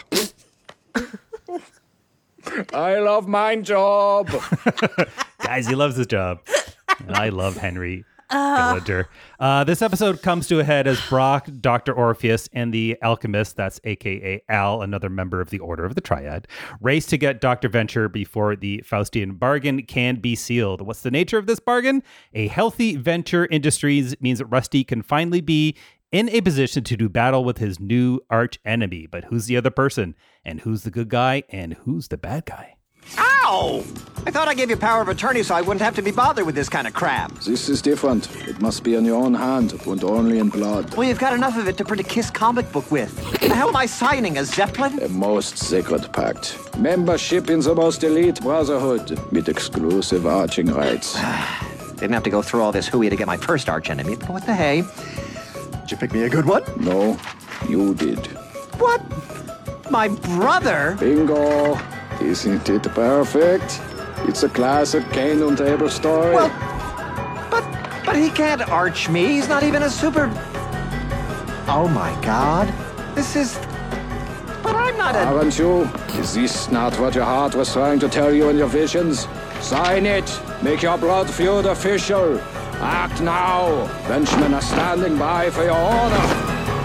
I love my job. Guys, he loves his job. And I love Henry Killinger. This episode comes to a head as Brock, Dr. Orpheus, and the alchemist, that's a.k.a. Al, another member of the Order of the Triad, race to get Dr. Venture before the Faustian bargain can be sealed. What's the nature of this bargain? A healthy Venture Industries means that Rusty can finally be in a position to do battle with his new arch enemy. But who's the other person? And who's the good guy? And who's the bad guy? Ow! I thought I gave you power of attorney so I wouldn't have to be bothered with this kind of crap. This is different. It must be in your own hand and only in blood. Well, you've got enough of it to print a KISS comic book with. What the hell am I signing, a Zeppelin? A most sacred pact. Membership in the most elite brotherhood with exclusive arching rights. Didn't have to go through all this hooey to get my first arch enemy, but what the hey? Did you pick me a good one? No, you did. What? My brother? Bingo! Isn't it perfect? It's a classic Cain and Abel story. Well, but he can't arch me. He's not even a super... Oh, my God. This is... But I'm not a... Aren't you? Is this not what your heart was trying to tell you in your visions? Sign it. Make your blood feud official. Act now. Benchmen are standing by for your order.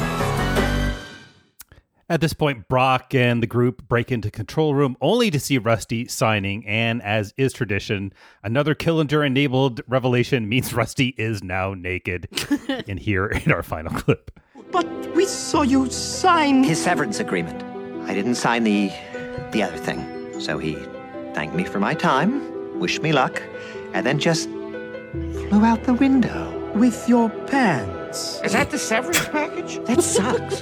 At this point, Brock and the group break into control room only to see Rusty signing, and as is tradition, another Killinger-enabled revelation means Rusty is now naked. And here in our final clip. But we saw you sign... His severance agreement. I didn't sign the other thing. So he thanked me for my time, wished me luck, and then just flew out the window. With your pants. Is that the severance package? That sucks.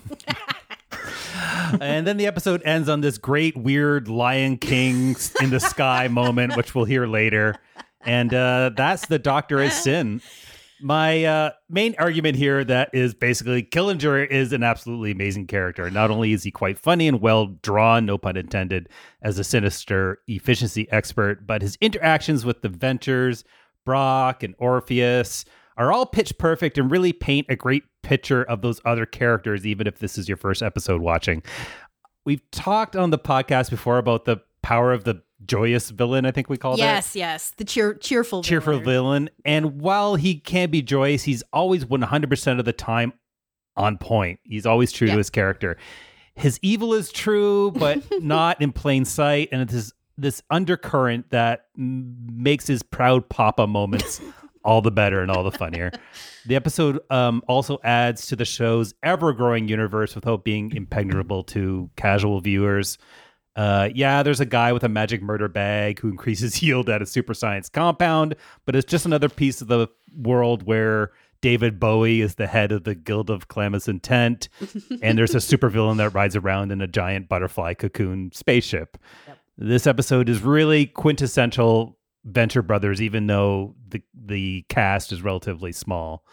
And then the episode ends on this great, weird Lion King in the sky moment, which we'll hear later. And that's the Doctor as Sin. My main argument here that is basically Killinger is an absolutely amazing character. Not only is he quite funny and well drawn, no pun intended, as a sinister efficiency expert, but his interactions with the Ventures, Brock and Orpheus are all pitch perfect and really paint a great picture of those other characters, even if this is your first episode watching. We've talked on the podcast before about the power of the joyous villain, I think we called it. Yes. The cheerful villain. And while he can be joyous, he's always 100% of the time on point. He's always true to his character. His evil is true, but not in plain sight. And it's this undercurrent that makes his proud papa moments all the better and all the funnier. The episode also adds to the show's ever-growing universe without being impenetrable to casual viewers. There's a guy with a magic murder bag who increases yield at a super science compound, but it's just another piece of the world where David Bowie is the head of the Guild of Calamus Intent, and there's a supervillain that rides around in a giant butterfly cocoon spaceship. Yep. This episode is really quintessential Venture Brothers, even though the cast is relatively small.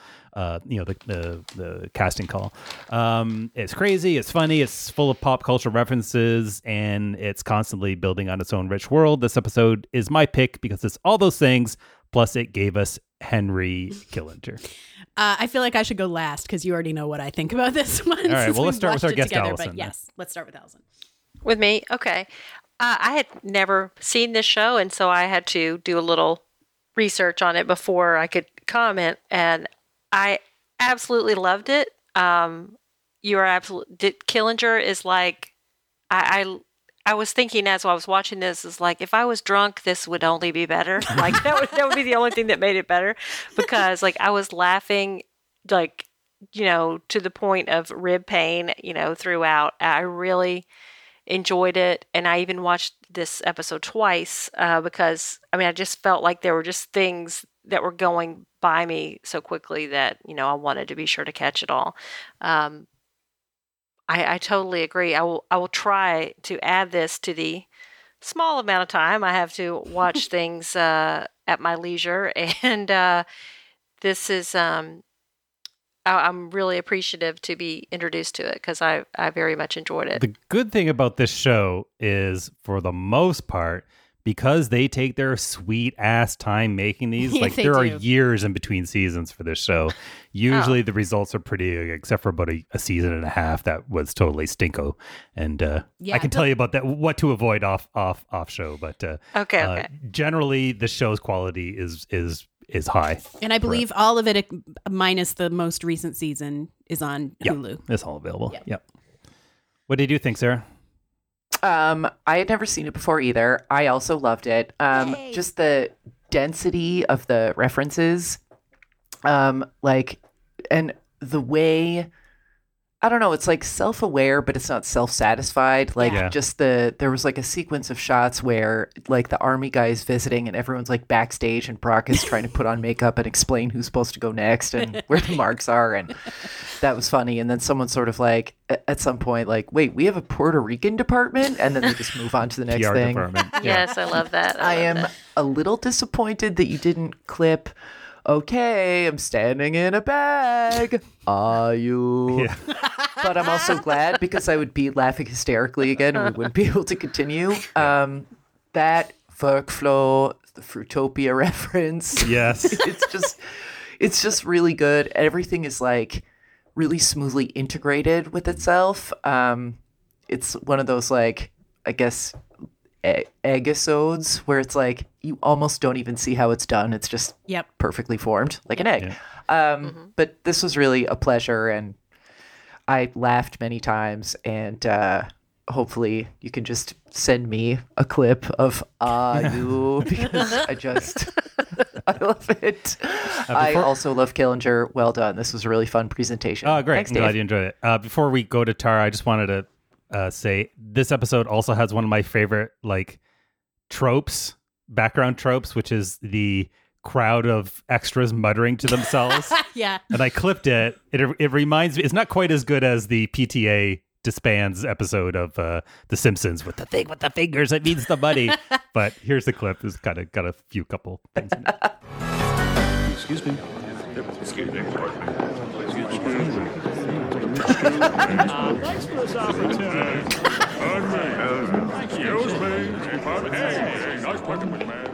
The casting call. It's crazy, it's funny, it's full of pop culture references, and it's constantly building on its own rich world. This episode is my pick because it's all those things, plus it gave us Henry Killinger. I feel like I should go last because you already know what I think about this one. All right, well, let's start with our guest, together, Allison. But yes, let's start with Allison. With me? Okay. I had never seen this show, and so I had to do a little research on it before I could comment, and I absolutely loved it. You are absolutely... Killinger is like... I was thinking as I was watching this, is like, if I was drunk, this would only be better. Like, that would be the only thing that made it better, because, like, I was laughing, like, to the point of rib pain, throughout. enjoyed it. And I even watched this episode twice because, I mean, I just felt like there were just things that were going by me so quickly that, you know, I wanted to be sure to catch it all. I totally agree. I will try to add this to the small amount of time I have to watch things at my leisure. And this is, I'm really appreciative to be introduced to it because I very much enjoyed it. The good thing about this show is, for the most part, because they take their sweet ass time making these, like there are years in between seasons for this show. Usually the results are pretty, except for about a season and a half that was totally stinko. And I can tell you about that, what to avoid off show. But okay. Generally, the show's quality is high. And I believe all of it, minus the most recent season, is on Hulu. It's all available. Yep. What did you think, Sarah? I had never seen it before either. I also loved it. Just the density of the references, and the way, I don't know, it's like self-aware, but it's not self-satisfied. Like there was like a sequence of shots where like the army guy is visiting and everyone's like backstage and Brock is trying to put on makeup and explain who's supposed to go next and where the marks are. And that was funny. And then someone sort of like at some point, like, wait, we have a Puerto Rican department? And then they just move on to the next PR thing. Department. Yes, I love that. I am a little disappointed that you didn't clip, okay, I'm standing in a bag. Are you? Yeah. But I'm also glad because I would be laughing hysterically again and we wouldn't be able to continue. That workflow, the Fruitopia reference. Yes. It's just really good. Everything is like really smoothly integrated with itself. It's one of those, like, I guess, eggisodes where it's like you almost don't even see how it's done. It's just perfectly formed like an egg. But this was really a pleasure and I laughed many times, and hopefully you can just send me a clip of you because I love it. I also love Killinger. Well done. This was a really fun presentation. Oh, great. Thanks, I'm Dave. glad you enjoyed it. Before we go to Tara, I just wanted to say this episode also has one of my favorite like tropes, background tropes, which is the crowd of extras muttering to themselves. Yeah. And I clipped it. It reminds me, it's not quite as good as the PTA disbands episode of The Simpsons with the thing with the fingers, it means the money. But here's the clip. It's got a few couple things in it. Excuse me. Excuse me. Thanks for this opportunity. Excuse me. Hey, nice working with me, man.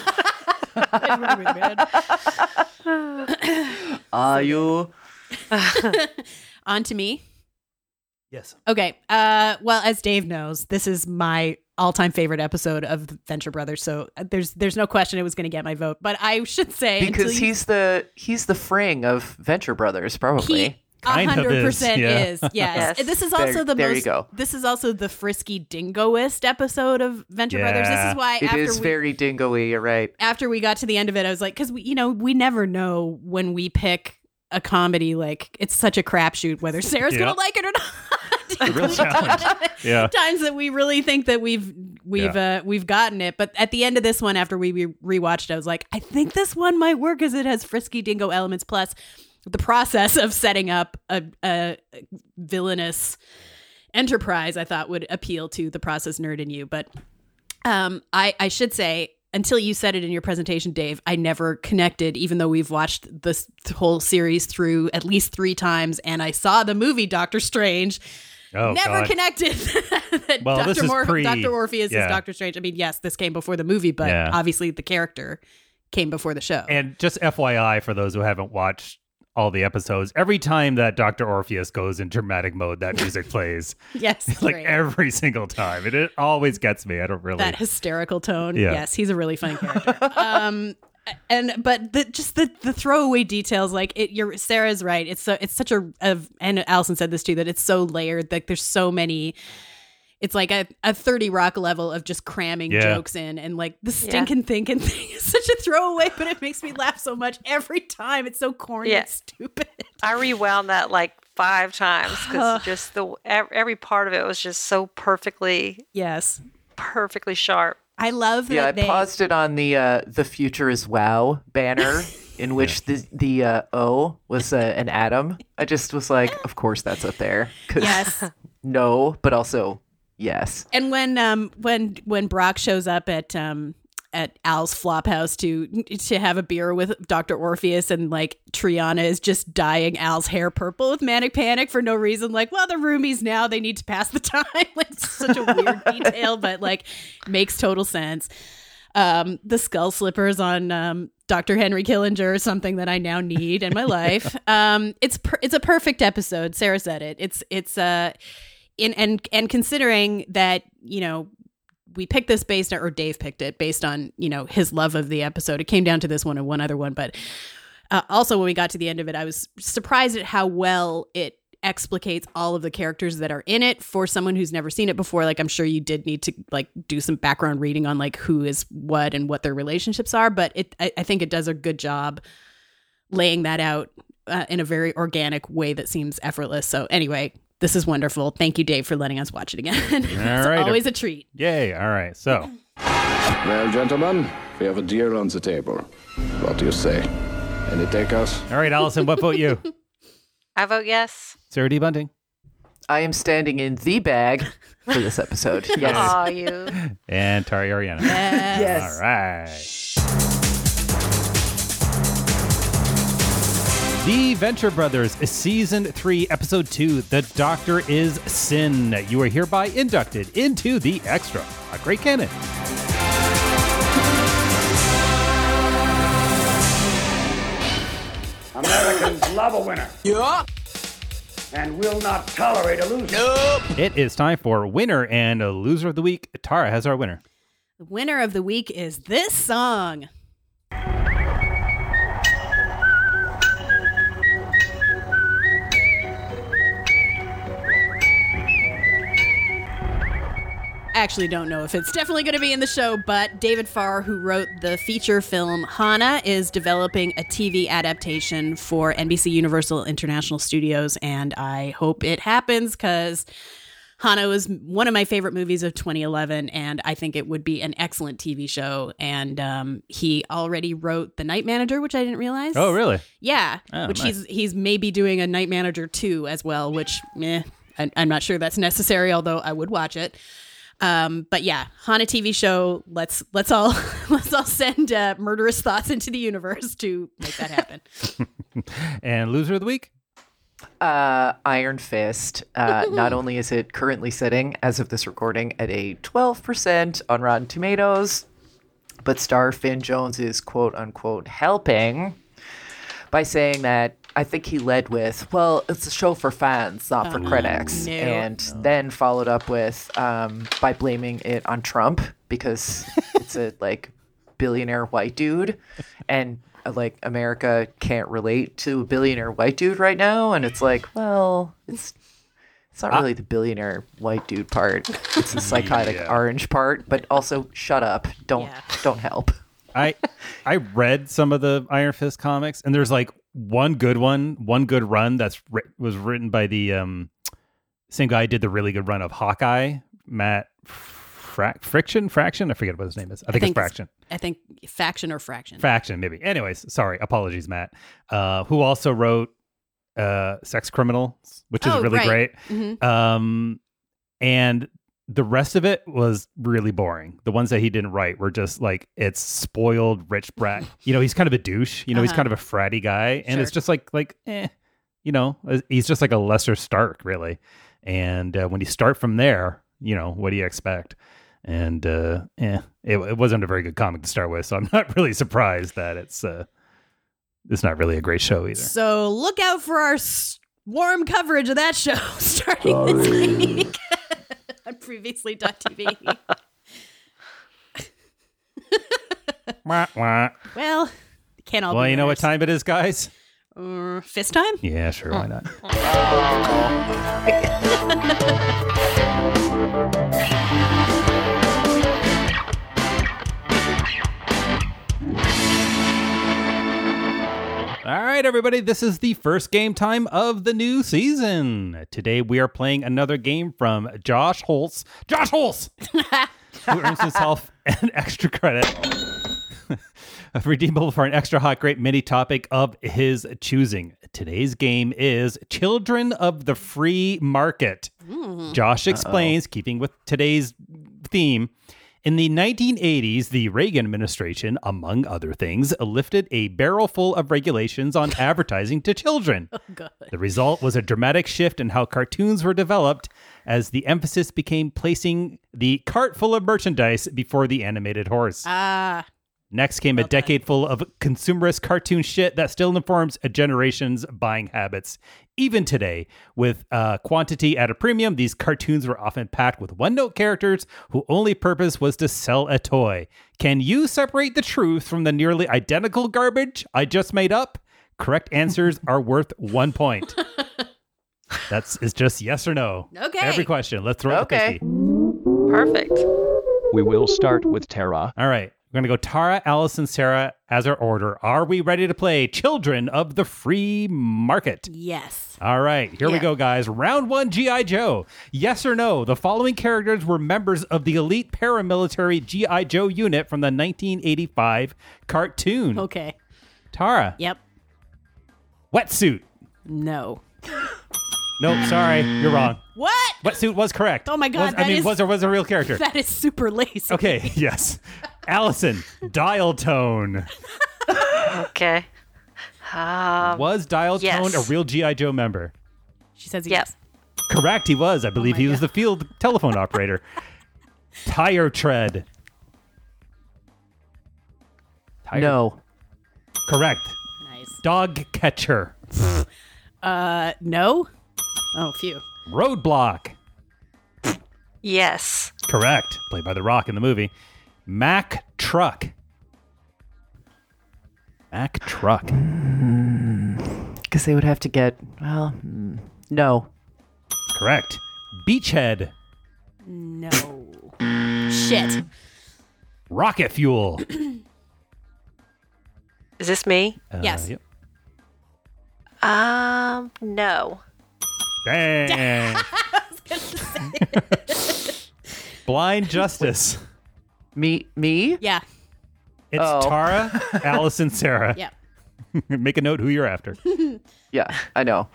Are you? On to me. Yes. Okay. Well, as Dave knows, this is my all-time favorite episode of the Venture Brothers, so there's no question it was going to get my vote. But I should say, because he's the Fring of Venture Brothers, probably. 100% is. Yes. Yes. This is also there you go. This is also the frisky dingoist episode of Venture Brothers. This is why it is very dingo-y. You're right. After we got to the end of it, I was like, because we never know when we pick a comedy, like it's such a crapshoot whether Sarah's gonna like it or not. It's a real challenge. Yeah. Times that we really think that we've gotten it, but at the end of this one, after we rewatched, I was like, I think this one might work as it has frisky dingo elements plus the process of setting up a villainous enterprise. I thought would appeal to the process nerd in you, but I should say, until you said it in your presentation, Dave, I never connected, even though we've watched this whole series through at least 3 times, and I saw the movie Doctor Strange. Never connected that well, Dr. Orpheus is Doctor Strange. I mean, yes, this came before the movie, but obviously the character came before the show. And just FYI, for those who haven't watched all the episodes, every time that Dr. Orpheus goes in dramatic mode, that music plays. Yes. Like every single time. It always gets me. I don't really. That hysterical tone. Yeah. Yes, he's a really funny character. But the throwaway details, like Sarah's right. It's such a and Allison said this too, that it's so layered. Like there's so many. It's like a 30 Rock level of just cramming jokes in, and like the stinking thinking thing is such a throwaway, but it makes me laugh so much every time. It's so corny and stupid. I rewound that like 5 times because just every part of it was just so perfectly sharp. I love that. Yeah, I paused it on the future is wow banner in which the O was an atom. I just was like, of course that's up there. Yes. No, but also yes. And when Brock shows up at Al's flop house to have a beer with Dr. Orpheus, and like Triana is just dyeing Al's hair purple with manic panic for no reason. Like, well, they're roomies now, they need to pass the time. Like, it's such a weird detail, but like makes total sense. The skull slippers on Dr. Henry Killinger is something that I now need in my life. It's a perfect episode. Sarah said it. It's and considering that, you know, we picked this based on, or Dave picked it based on, you know, his love of the episode. It came down to this one and one other one. But also when we got to the end of it, I was surprised at how well it explicates all of the characters that are in it for someone who's never seen it before. Like, I'm sure you did need to like do some background reading on like who is what and what their relationships are. But I think it does a good job laying that out in a very organic way that seems effortless. So anyway, this is wonderful. Thank you, Dave, for letting us watch it again. It's always a treat. Yay. All right. So. Well, gentlemen, we have a deal on the table. What do you say? Any takers? All right, Allison, what vote you? I vote yes. Sarah D. Bunting. I am standing in the bag for this episode. Yes. Aw, you. And Tari Ariana. Yes. All right. The Venture Brothers, Season 3, Episode 2, The Doctor is Sin. You are hereby inducted into the Extra. A great canon. Americans love a winner. Yeah. And will not tolerate a loser. Nope. It is time for Winner and a Loser of the Week. Tara has our winner. The winner of the week is this song. I actually don't know if it's definitely going to be in the show, but David Farr, who wrote the feature film Hana, is developing a TV adaptation for NBC Universal International Studios, and I hope it happens because Hana was one of my favorite movies of 2011, and I think it would be an excellent TV show. And he already wrote The Night Manager, which I didn't realize. Oh, really? Yeah, Oh, which nice. he's maybe doing a Night Manager 2 as well, which I'm not sure that's necessary, although I would watch it. But yeah, Hana TV show. Let's all send murderous thoughts into the universe to make that happen. And Loser of the Week? Iron Fist. Not only is it currently sitting, as of this recording, at a 12% on Rotten Tomatoes, but star Finn Jones is quote unquote helping by saying that I think he led with, well, it's a show for fans, not for critics. No. And then followed up with by blaming it on Trump because it's a like billionaire white dude. And like America can't relate to a billionaire white dude right now. And it's like, well, it's not really the billionaire white dude part. It's the psychotic orange part. But also, shut up. Don't help. I read some of the Iron Fist comics, and there's like one good run that's was written by the same guy who did the really good run of Hawkeye, Matt Fraction. I forget what his name is. I think it's Fraction. I think Faction or Fraction. Faction, maybe. Anyways, sorry, apologies, Matt. Who also wrote Sex Criminals, which is really great. Mm-hmm. And the rest of it was really boring. The ones that he didn't write were just like, it's spoiled rich brat. You know, he's kind of a douche. You know, he's kind of a fratty guy. And it's just like, you know, he's just like a lesser Stark, really. And when you start from there, you know, what do you expect? And it wasn't a very good comic to start with. So I'm not really surprised that it's not really a great show either. So look out for our warm coverage of that show starting this week. On Previously.tv. Wah, wah. Well, can't all be Well, you know what winners. time it is, guys? Fist time? Yeah, sure. Why not? All All right, everybody, this is the first game time of the new season. Today we are playing another game from Josh Holtz. Josh Holtz! Who earns himself an extra credit. Redeemable for an extra hot, great mini topic of his choosing. Today's game is Children of the Free Market. Josh explains, keeping with today's theme, in the 1980s, the Reagan administration, among other things, lifted a barrel full of regulations on advertising to children. Oh, God. The result was a dramatic shift in how cartoons were developed, as the emphasis became placing the cart full of merchandise before the animated horse. Next came a decade full of consumerist cartoon shit that still informs a generation's buying habits. Even today, with quantity at a premium, these cartoons were often packed with one-note characters whose only purpose was to sell a toy. Can you separate the truth from the nearly identical garbage I just made up? Correct answers are worth 1 point. It's just yes or no. Okay. Every question. Let's throw it to Christy. Perfect. We will start with Tara. All right. We're going to go Tara, Allison, Sarah as our order. Are we ready to play Children of the Free Market? Yes. All right. Here we go, guys. Round 1, G.I. Joe. Yes or no? The following characters were members of the elite paramilitary G.I. Joe unit from the 1985 cartoon. Okay. Tara. Yep. Wetsuit. No. Nope, sorry. You're wrong. What? Wetsuit was correct. Oh my God. Was a real character. That is super lazy. Okay, yes. Allison, Dial Tone. Okay. Was Dial Tone a yes. real G.I. Joe member? She says yes. Correct, he was. I believe he was the field telephone operator. Tire Tread. No. Correct. Nice. Dog Catcher. No. Oh, phew. Roadblock. Yes. Correct. Played by The Rock in the movie. Mack Truck. Mack Truck. Because they would have to get, no. Correct. Beachhead. No. Shit. Rocket Fuel. Is this me? Yes. Yep. No. Dang. Blind Justice. Me? Yeah. It's Tara, Allison, Sarah. Yeah. Make a note who you're after. Yeah, I know.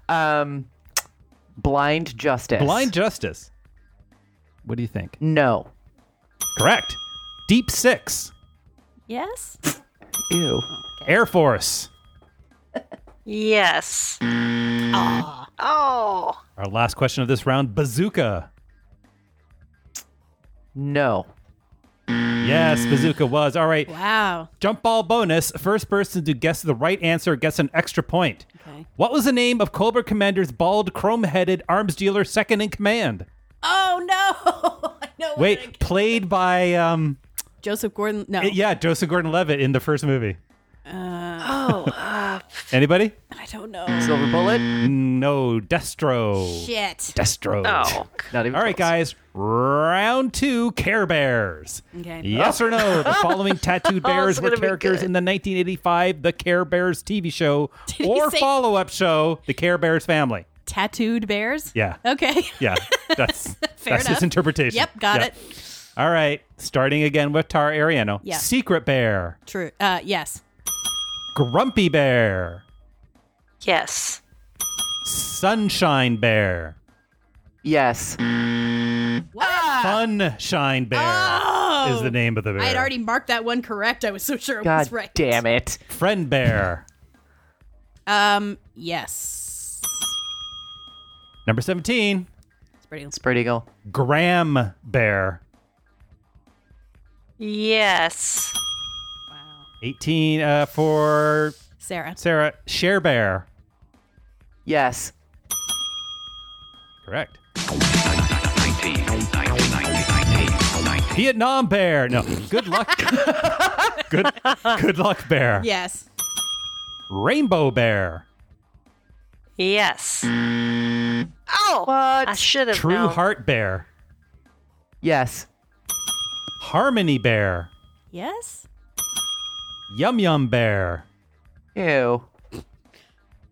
Blind Justice. Blind Justice. What do you think? No. Correct. Deep Six. Yes. Ew. Air Force. Yes. Oh. Our last question of this round, Bazooka. No. Yes, Bazooka was. All right. Wow. Jump ball bonus. First person to guess the right answer gets an extra point. Okay. What was the name of Cobra Commander's bald, chrome-headed arms dealer second in command? Oh, no. I know. Wait, played by... Joseph Gordon. No. Joseph Gordon-Levitt in the first movie. Anybody? I don't know. Silver Bullet? No, Destro. Shit. Destro. Oh. Not even All right, close. guys. Round 2, Care Bears. Okay. Yes or no? The following tattooed bears were gonna be characters good. in the 1985 The Care Bears TV show Did he or say- follow-up show, The Care Bears Family. Tattooed bears? Yeah. Okay. Yeah. That's Fair his enough. interpretation. Yep, got Yeah. it. All right. Starting again with Tara Ariano. Yeah. Secret Bear. True. Yes. Grumpy Bear. Yes. Sunshine Bear. Yes. Sunshine Bear Oh! is the name of the bear. I had already marked that one correct. I was so sure it God was right. damn it. Friend Bear. Yes. Number 17. Spread Eagle. Graham Bear. Yes. 18 for Sarah. Sarah. Share Bear. Yes. Correct. Vietnam Bear. No. Good luck. Good luck Bear. Yes. Rainbow Bear. Yes. Oh, What? I should have True known. Heart Bear. Yes. Harmony Bear. Yes. Yum Yum Bear. Ew.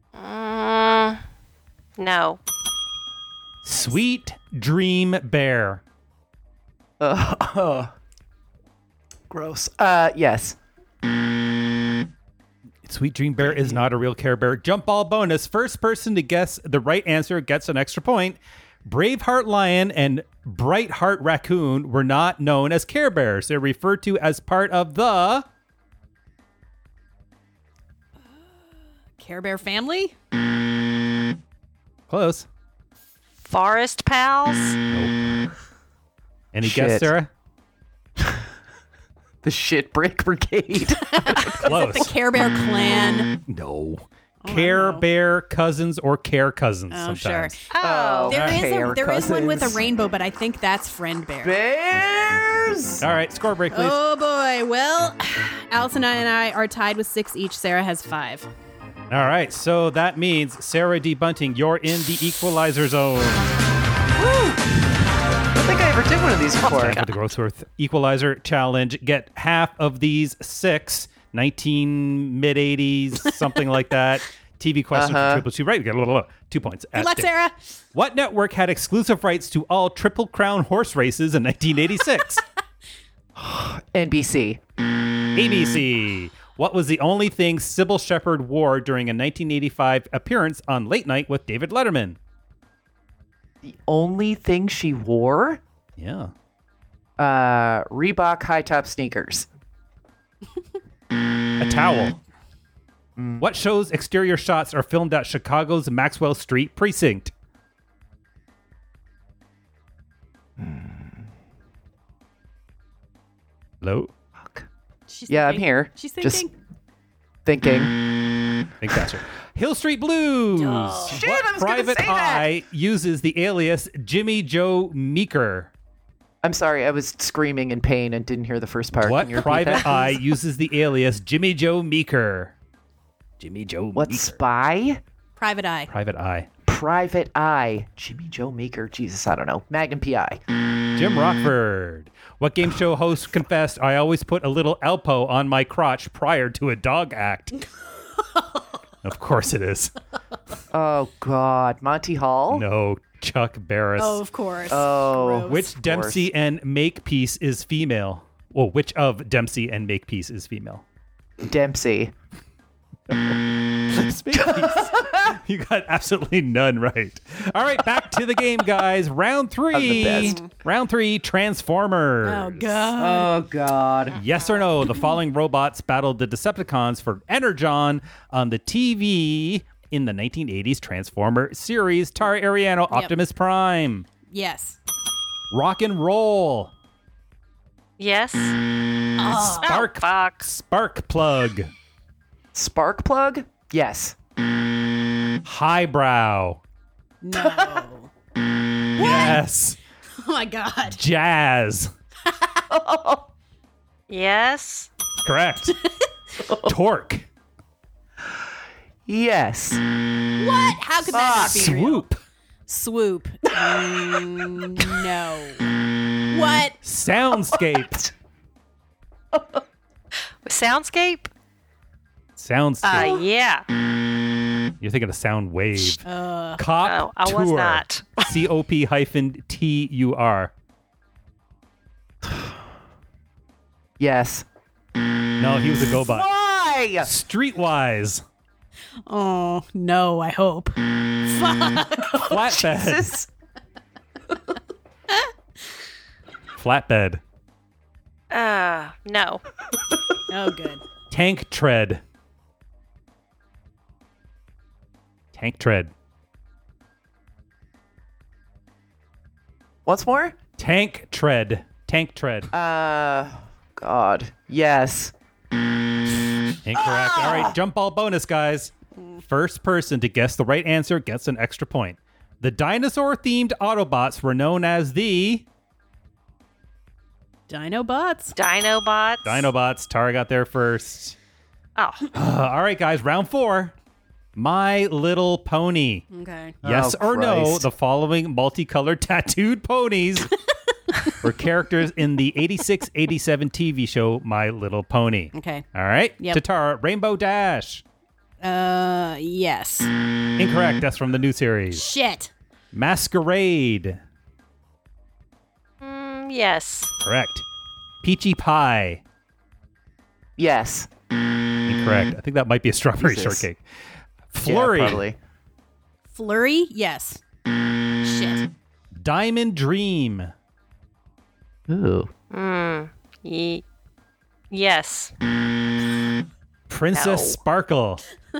No. Sweet Dream Bear. Gross. Yes. Sweet Dream Bear is not a real Care Bear. Jump ball bonus. First person to guess the right answer gets an extra point. Braveheart Lion and Bright Heart Raccoon were not known as Care Bears. They're referred to as part of the Care Bear family? Close. Forest Pals? Nope. Any Shit. guess, Sarah? The Shit Brick Brigade. Close. The Care Bear clan. No. Care Bear Cousins or Care Cousins Oh, sometimes. sure. Oh, There is one with a rainbow, but I think that's Friend Bear. Bears! All right, score break, please. Oh, boy. Well, Allison and I are tied with 6 each. Sarah has 5. All right, so that means Sarah D. Bunting, you're in the equalizer zone. I don't think I ever did one of these before. Time for the Grossworth Equalizer Challenge. Get half of these 6 mid-80s, something like that. TV question for Triple Two. Right, we got a little 2 points. Good luck, Sarah. What network had exclusive rights to all Triple Crown horse races in 1986? NBC. ABC. What was the only thing Sybil Shepherd wore during a 1985 appearance on Late Night with David Letterman? The only thing she wore? Yeah. Reebok high-top sneakers. A towel. What show's exterior shots are filmed at Chicago's Maxwell Street precinct? Hello? I'm here. She's thinking. Just thinking. I think that's her. Hill Street Blues. Shit, What I was gonna private say that. eye uses the alias Jimmy Joe Meeker? I'm sorry, I was screaming in pain and didn't hear the first part. What Can you repeat private that, eye please? uses the alias Jimmy Joe Meeker? Jimmy Joe What Meeker. spy? Private Eye. Private eye. Private eye. Jimmy Joe Meeker. Jesus, I don't know. Magnum PI. Jim Rockford. What game show host confessed, I always put a little Alpo on my crotch prior to a dog act? Of course it is. Oh, God. Monty Hall? No, Chuck Barris. Oh, of course. Oh. Gross. Which Dempsey and Makepeace is female? Well, which of Dempsey and Makepeace is female? Dempsey. Makepeace. You got absolutely none right. All right, back to the game, guys. Round 3. I'm the best. Round 3, Transformers. Oh, God. Oh, God. Yes or no, the following robots battled the Decepticons for Energon on the TV in the 1980s Transformer series. Tara Ariano, Optimus Prime. Yes. Rock and Roll. Yes. Spark Plug. Spark Plug? Yes. Highbrow. No. Yes. Oh, my God. Jazz. Yes. Correct. Torque. Yes. What? How could that not be real? Swoop. Swoop. No. What? Soundscape. Soundscape? Soundscape. Yeah. You're thinking of sound wave. Cop Oh, I was Tour. not. COP-TUR. Yes. No, he was a GoBot. Why? Streetwise. Oh, no, I hope. Fuck. Flatbed. Jesus. Flatbed. No. Oh, good. Tank Tread. Tank Tread. Once more? Tank Tread. Tank Tread. God. Yes. Incorrect. All right, jump ball bonus, guys. First person to guess the right answer gets an extra point. The dinosaur-themed Autobots were known as the... Dinobots? Dinobots. Tara got there first. Oh. All right, guys, round 4. My Little Pony. Okay. Yes Oh, or no, Christ. the following multicolored tattooed ponies were characters in the 86-87 TV show My Little Pony. Okay. All right. Yep. To Tara, Rainbow Dash. Yes. Incorrect. That's from the new series. Shit. Masquerade. Yes. Correct. Peachy Pie. Yes. Incorrect. I think that might be a strawberry Jesus. shortcake. Flurry. Yeah, probably. Flurry? Yes. Shit. Diamond Dream. Ooh. Yes. Princess No. Sparkle.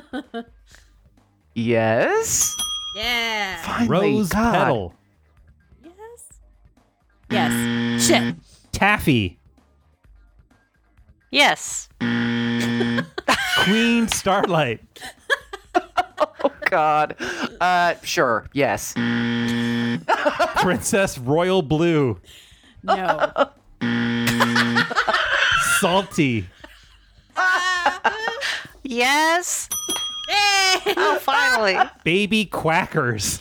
Yes. Yeah. Finally, Rose God. Petal. Yes. Shit. Taffy. Yes. Queen Starlight. Oh God. Sure. Yes. Princess Royal Blue. No. Salty. Yes. Oh, finally. Baby Quackers.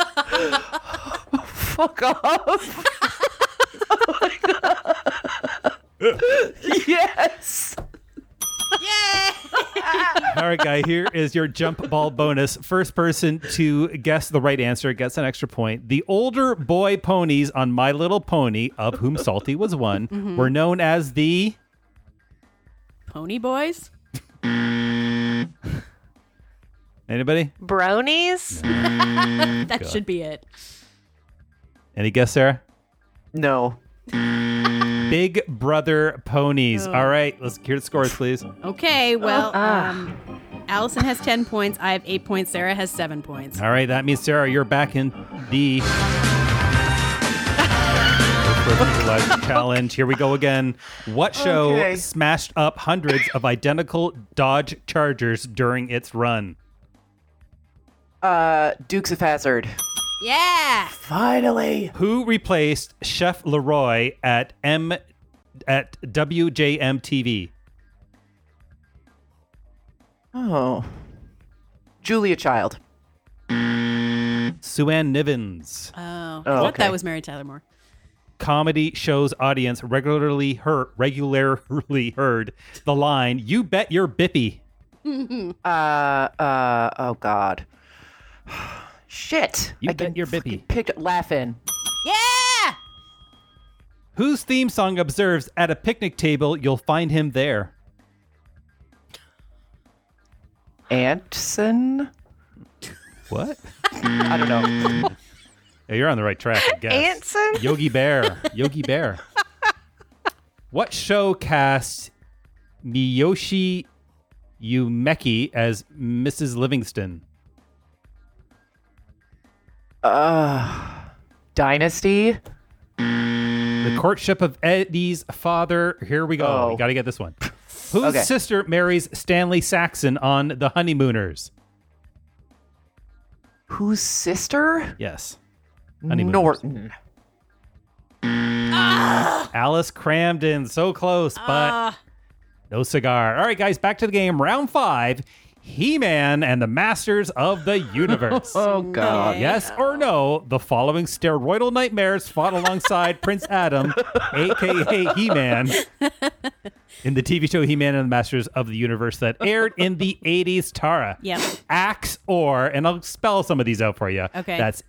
Fuck off. Oh my God. Yes. All right, guy, here is your jump ball bonus. First person to guess the right answer gets an extra point. The older boy ponies on My Little Pony, of whom Salty was one, were known as the... Pony Boys? Anybody? Bronies? That God. should be it. Any guess, Sarah? No. Big Brother Ponies. Oh. All right, let's hear the scores, please. Okay, well, Allison has 10 points. I have 8 points. Sarah has 7 points. All right, that means, Sarah, you're back in the Equalizer Challenge. Here we go again. What show smashed up hundreds of identical Dodge Chargers during its run? Dukes of Hazzard. Yeah. Finally. Who replaced Chef Leroy at WJM TV? Oh. Julia Child. Suanne Nivens. Oh, Oh, what? okay. That was Mary Tyler Moore. Comedy show's audience regularly heard the line, "You bet your bippy." Oh God. Shit. You bet your bippy. Picked Laugh-In. Yeah. Whose theme song observes, "At a picnic table, you'll find him there"? Anson? What? I don't know. Yeah, you're on the right track, I guess. Anson? Yogi Bear. Yogi Bear. What show cast Miyoshi Umeki as Mrs. Livingston? Dynasty? The Courtship of Eddie's Father. Here we go. Oh. We got to get this one. Whose Okay. sister marries Stanley Saxon on The Honeymooners? Whose sister? Yes. Norton. Alice Cramden. So close, but no cigar. All right, guys, back to the game. Round 5. He-Man and the Masters of the Universe. Oh, God. Yes or no, the following steroidal nightmares fought alongside Prince Adam, a.k.a. He-Man, in the TV show He-Man and the Masters of the Universe that aired in the 80s. Tara. Yep. Axe or, and I'll spell some of these out for you. Okay. That's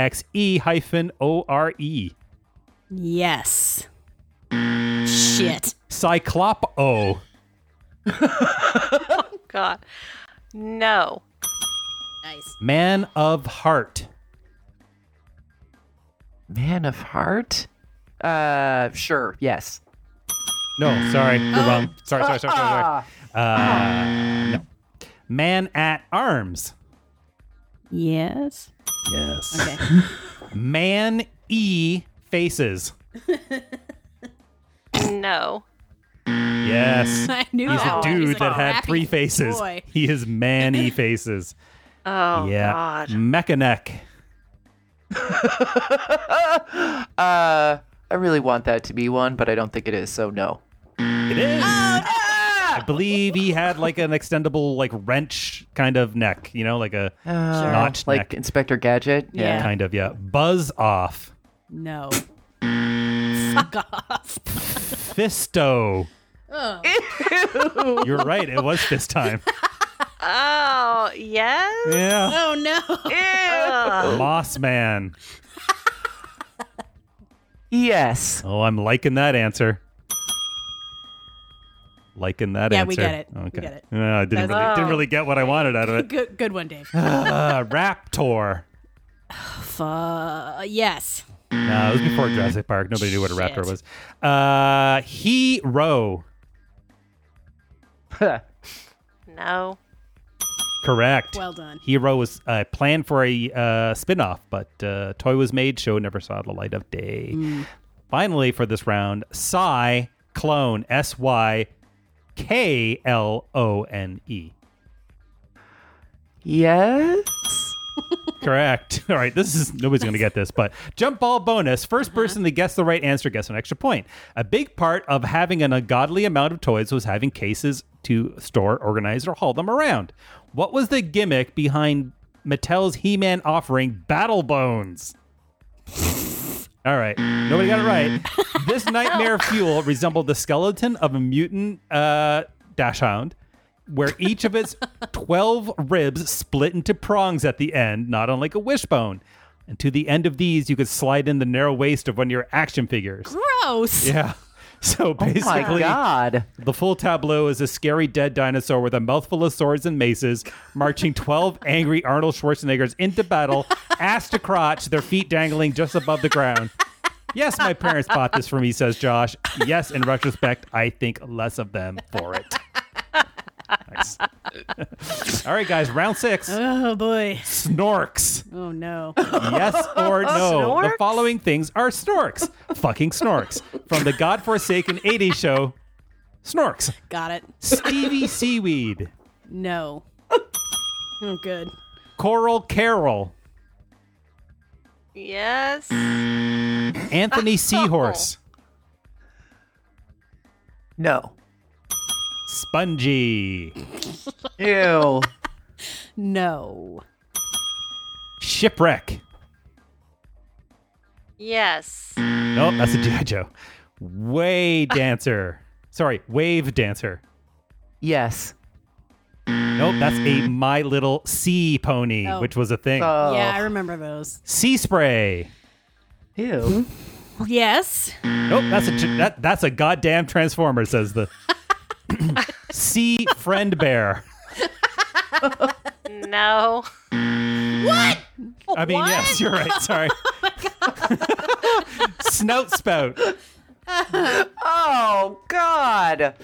AXE-ORE. Yes. Shit. Cyclopo. Oh, God. No. Nice. Man of Heart. Man of Heart? Sure. Yes. No, sorry. You're wrong. Sorry. No. Man at Arms. Yes. Yes. Okay. Man E Faces. No. Yes. I knew He's that a one. dude He's a that had crappy 3 faces. boy. He is Man E Faces. Oh, Yeah. God. Mechaneck. I really want that to be one, but I don't think it is, so no. It is. I believe he had like an extendable, like wrench kind of neck, you know, like a notch Like neck. Inspector Gadget? Yeah. Kind of, yeah. Buzz Off. No. Fuck off. Fisto. Oh. You're right. It was fist time. Oh, yes? Yeah. Oh, no. Ew. Moss Man. Yes. Oh, I'm liking that answer. Liking that Yeah, answer. we get it. Okay. We get it. No, I didn't really get what I wanted out of it. Good one, Dave. Raptor. Yes. No, it was before Jurassic Park. Nobody knew what a raptor was. Hero. No. Correct. Well done. Hero was planned for a spin-off, but toy was made, show never saw the light of day. Finally, for this round, Psy Clone. SYKLONE. Yes. Correct. All right, nobody's going to get this, but jump ball bonus. First person to guess the right answer gets an extra point. A big part of having an ungodly amount of toys was having cases to store, organize, or haul them around. What was the gimmick behind Mattel's He-Man offering Battle Bones? All right, nobody got it right. This nightmare fuel resembled the skeleton of a mutant dachshund, where each of its 12 ribs split into prongs at the end, not unlike a wishbone. And to the end of these, you could slide in the narrow waist of one of your action figures. Gross. Yeah. So basically, Oh my God. The full tableau is a scary dead dinosaur with a mouthful of swords and maces, marching 12 angry Arnold Schwarzeneggers into battle, ass to crotch, their feet dangling just above the ground. Yes, my parents bought this for me, says Josh. Yes, in retrospect, I think less of them for it. Nice. All right, guys, round 6. Oh, boy. Snorks. Oh, no. Yes or no? Snorks? The following things are snorks. Fucking snorks. From the godforsaken 80s show, Snorks. Got it. Stevie Seaweed. No. Oh, good. Coral Carol. Yes. Anthony Seahorse. No. Spongy. Ew. No. Shipwreck. Yes. Nope, that's a G.I. Joe. Wave Dancer. Sorry, Wave Dancer. Yes. Nope, that's a My Little Sea Pony, Oh. which was a thing. Yeah, I remember those. Sea Spray. Ew. Yes. Nope, that's a goddamn Transformer, says the Sea Friend Bear. No. What? I mean, yes, you're right. Sorry. Snout Spout. Oh, God.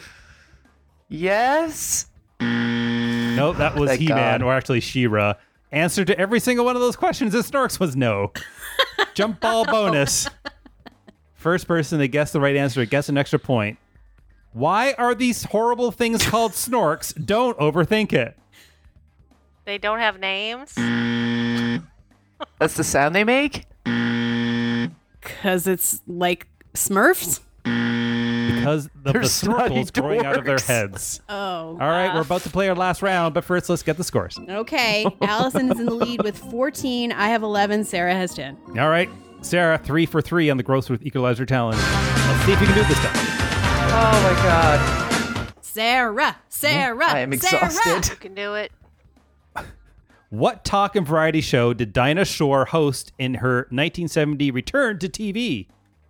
Yes. Nope, that was Thank He-Man, God. or actually She-Ra. Answer to every single one of those questions in Snorks was no. Jump ball bonus. First person to guess the right answer gets an extra point. Why are these horrible things called Snorks? Don't overthink it. They don't have names? That's the sound they make? Because it's like Smurfs? Because of the They're snotty snorkels growing out of their dorks. heads. Oh. All right, we're about to play our last round, but first let's get the scores. Okay. Allison is in the lead with 14. I have 11. Sarah has 10. All right, Sarah, 3 for 3 on the Gross with Equalizer Challenge. Let's see if you can do this time. Oh, my God. Sarah. I am exhausted. You can do it. What talk and variety show did Dinah Shore host in her 1970 return to TV?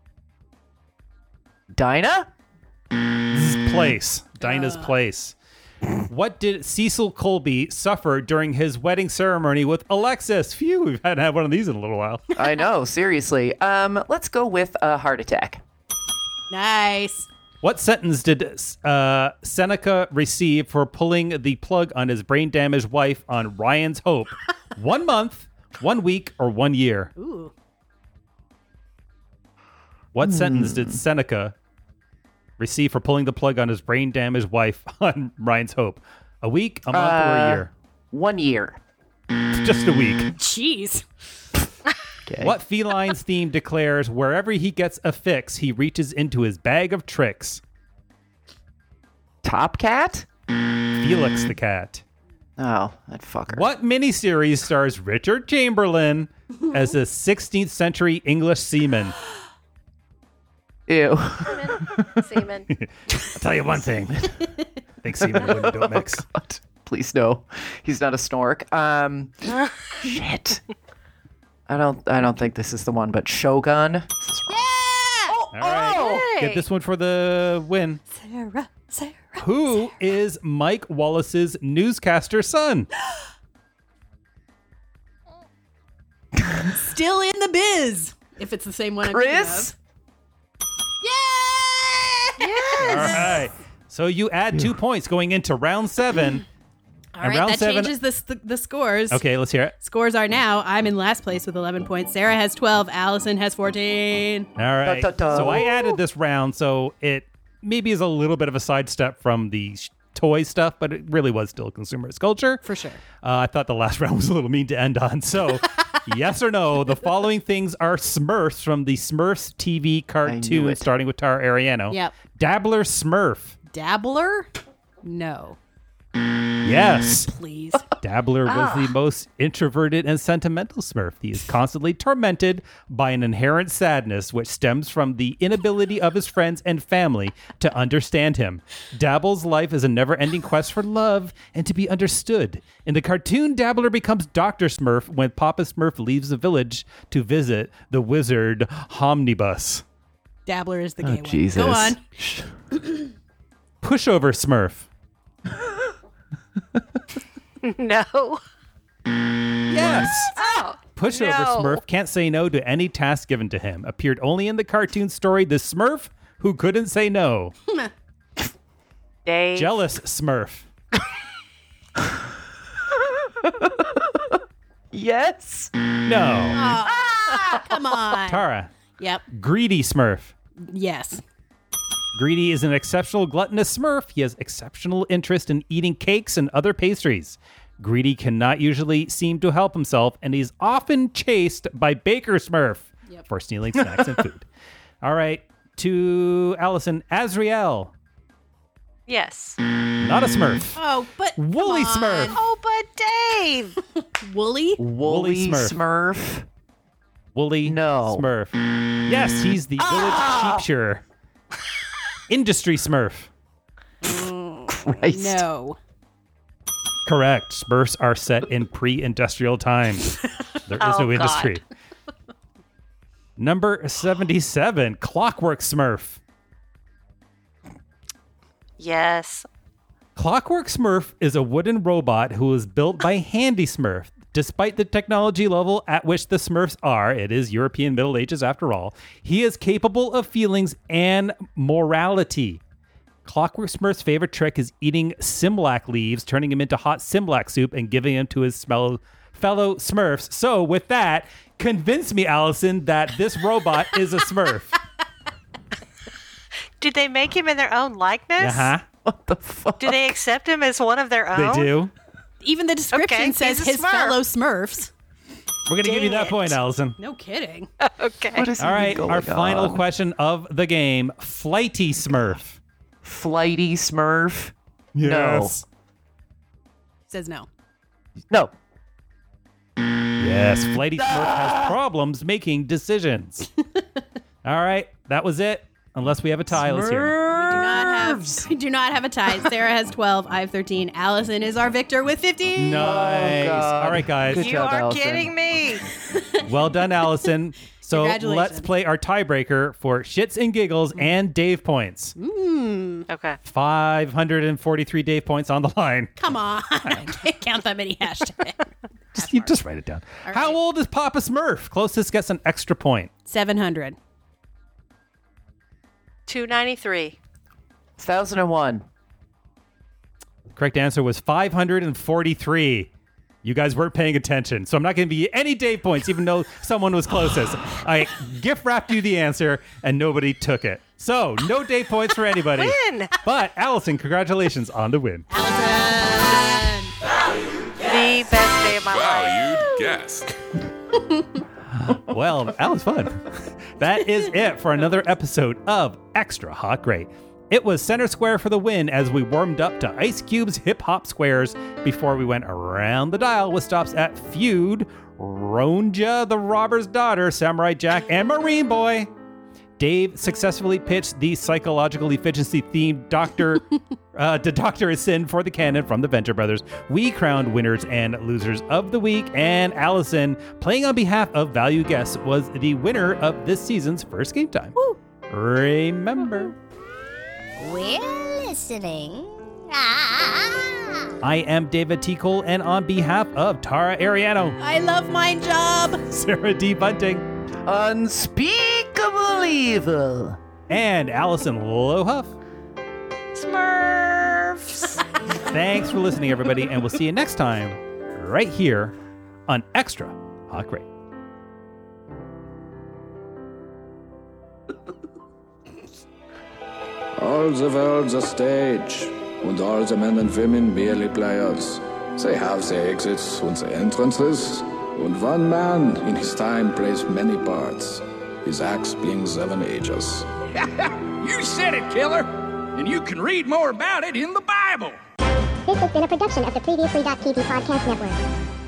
Dinah? Place. Dinah's Place. What did Cecil Colby suffer during his wedding ceremony with Alexis? Phew, we've hadn't had one of these in a little while. I know, seriously. Let's go with a heart attack. Nice. What sentence did Seneca receive for pulling the plug on his brain-damaged wife on Ryan's Hope? 1 month, 1 week, or 1 year? Ooh. What sentence did Seneca receive for pulling the plug on his brain-damaged wife on Ryan's Hope? A week, a month, or a year? 1 year. Just a week. Jeez. Okay. What feline's theme declares wherever he gets a fix, he reaches into his bag of tricks? Top Cat? Felix the cat. Oh, that fucker. What miniseries stars Richard Chamberlain as a 16th century English seaman? Ew. Seaman. I'll tell you one thing. I think seaman and women don't mix. Please no, he's not a snork. Shit. I don't think this is the one, but Shogun. All right. Get this one for the win. Sarah. Who is Mike Wallace's newscaster son? Still in the biz. If it's the same one. Chris? All right. So you add 2 points going into round 7. All right, that changes the scores. Okay, let's hear it. Scores are now, I'm in last place with 11 points. Sarah has 12. Allison has 14. All right. So I added this round, so it maybe is a little bit of a sidestep from the toy stuff, but it really was still consumerist culture. For sure. I thought the last round was a little mean to end on. So yes or no, the following things are Smurfs from the Smurfs TV cartoon starting with Tara Ariano. Yep. Dabbler Smurf. Dabbler? No. Yes. Please. Dabbler was the most introverted and sentimental Smurf. He is constantly tormented by an inherent sadness which stems from the inability of his friends and family to understand him. Dabble's life is a never-ending quest for love and to be understood. In the cartoon, Dabbler becomes Dr. Smurf when Papa Smurf leaves the village to visit the wizard Homnibus. Dabbler is the gay one. Jesus. Go on. Pushover Smurf. No. Yes. Oh. Pushover no. Smurf can't say no to any task given to him. Appeared only in the cartoon story The Smurf Who Couldn't Say No. Dave. Jealous Smurf. Yes. No. Come on. Tara. Yep. Greedy Smurf. Yes. Greedy is an exceptional gluttonous Smurf. He has exceptional interest in eating cakes and other pastries. Greedy cannot usually seem to help himself, and he's often chased by Baker Smurf for stealing snacks and food. All right, to Allison. Azriel. Yes. Not a Smurf. Oh, but Woolly come on. Smurf. Oh, but Dave. Woolly? Woolly Smurf. Woolly Smurf. Yes, he's the village sheep shearer. Industry Smurf. Christ. No. Correct. Smurfs are set in pre-industrial times. There is no industry. Number 77, Clockwork Smurf. Yes. Clockwork Smurf is a wooden robot who is built by Handy Smurf. Despite the technology level at which the Smurfs are, it is European Middle Ages after all, he is capable of feelings and morality. Clockwork Smurf's favorite trick is eating Simlac leaves, turning him into hot Simlac soup, and giving him to his fellow Smurfs. So with that, convince me, Allison, that this robot is a Smurf. Did they make him in their own likeness? Uh-huh. What the fuck? Do they accept him as one of their own? They do. Even the description says he's a his Smurf. fellow Smurfs. We're going to give you that point, Allison. No kidding. Okay. What is All right, going our final on? question of the game. Flighty Smurf. Flighty Smurf. Yes. Says no. No. Yes, Flighty Smurf has problems making decisions. All right, that was it. Unless we have a tie, let's hear it. We do not have a tie. Sarah has 12. I have 13. Allison is our victor with 15. Nice. All right, guys. Good You job, are Allison. kidding me. Well done, Allison. So Congratulations. let's play our tiebreaker for shits and giggles and Dave points. Okay. 543 Dave points on the line. Come on. I can't count that many hashtags. Just write it down. All How right. old is Papa Smurf? Closest gets an extra point. 700. 293. 1001. Correct answer was 543. You guys weren't paying attention, so I'm not going to give you any Dave points, even though someone was closest. I gift wrapped you the answer, and nobody took it. So, no Dave points for anybody. Win. But, Allison, congratulations on the win. Allison. The best day of my life. Guest. Well, that was fun. That is it for another episode of Extra Hot Great. It was center square for the win as we warmed up to Ice Cube's hip hop squares before we went around the dial with stops at Feud, Ronja the Robber's Daughter, Samurai Jack, and Marine Boy. Dave successfully pitched the psychological efficiency themed Dr. Sin for the canon from the Venture Brothers. We crowned winners and losers of the week, and Allison, playing on behalf of Value Guests, was the winner of this season's first Game Time. Woo. Remember, We're listening. I am David T. Cole, and on behalf of Tara Ariano, I love my job. Sarah D. Bunting, Unspeakable evil, and Allison Lohuff. Smurfs. Thanks for listening, everybody, and we'll see you next time right here on Extra Hot Great. All the world's a stage, and all the men and women merely players. They have their exits and their entrances, and one man in his time plays many parts, his acts being 7 ages. You said it, killer! And you can read more about it in the Bible! This has been a production of the Previously.tv podcast network.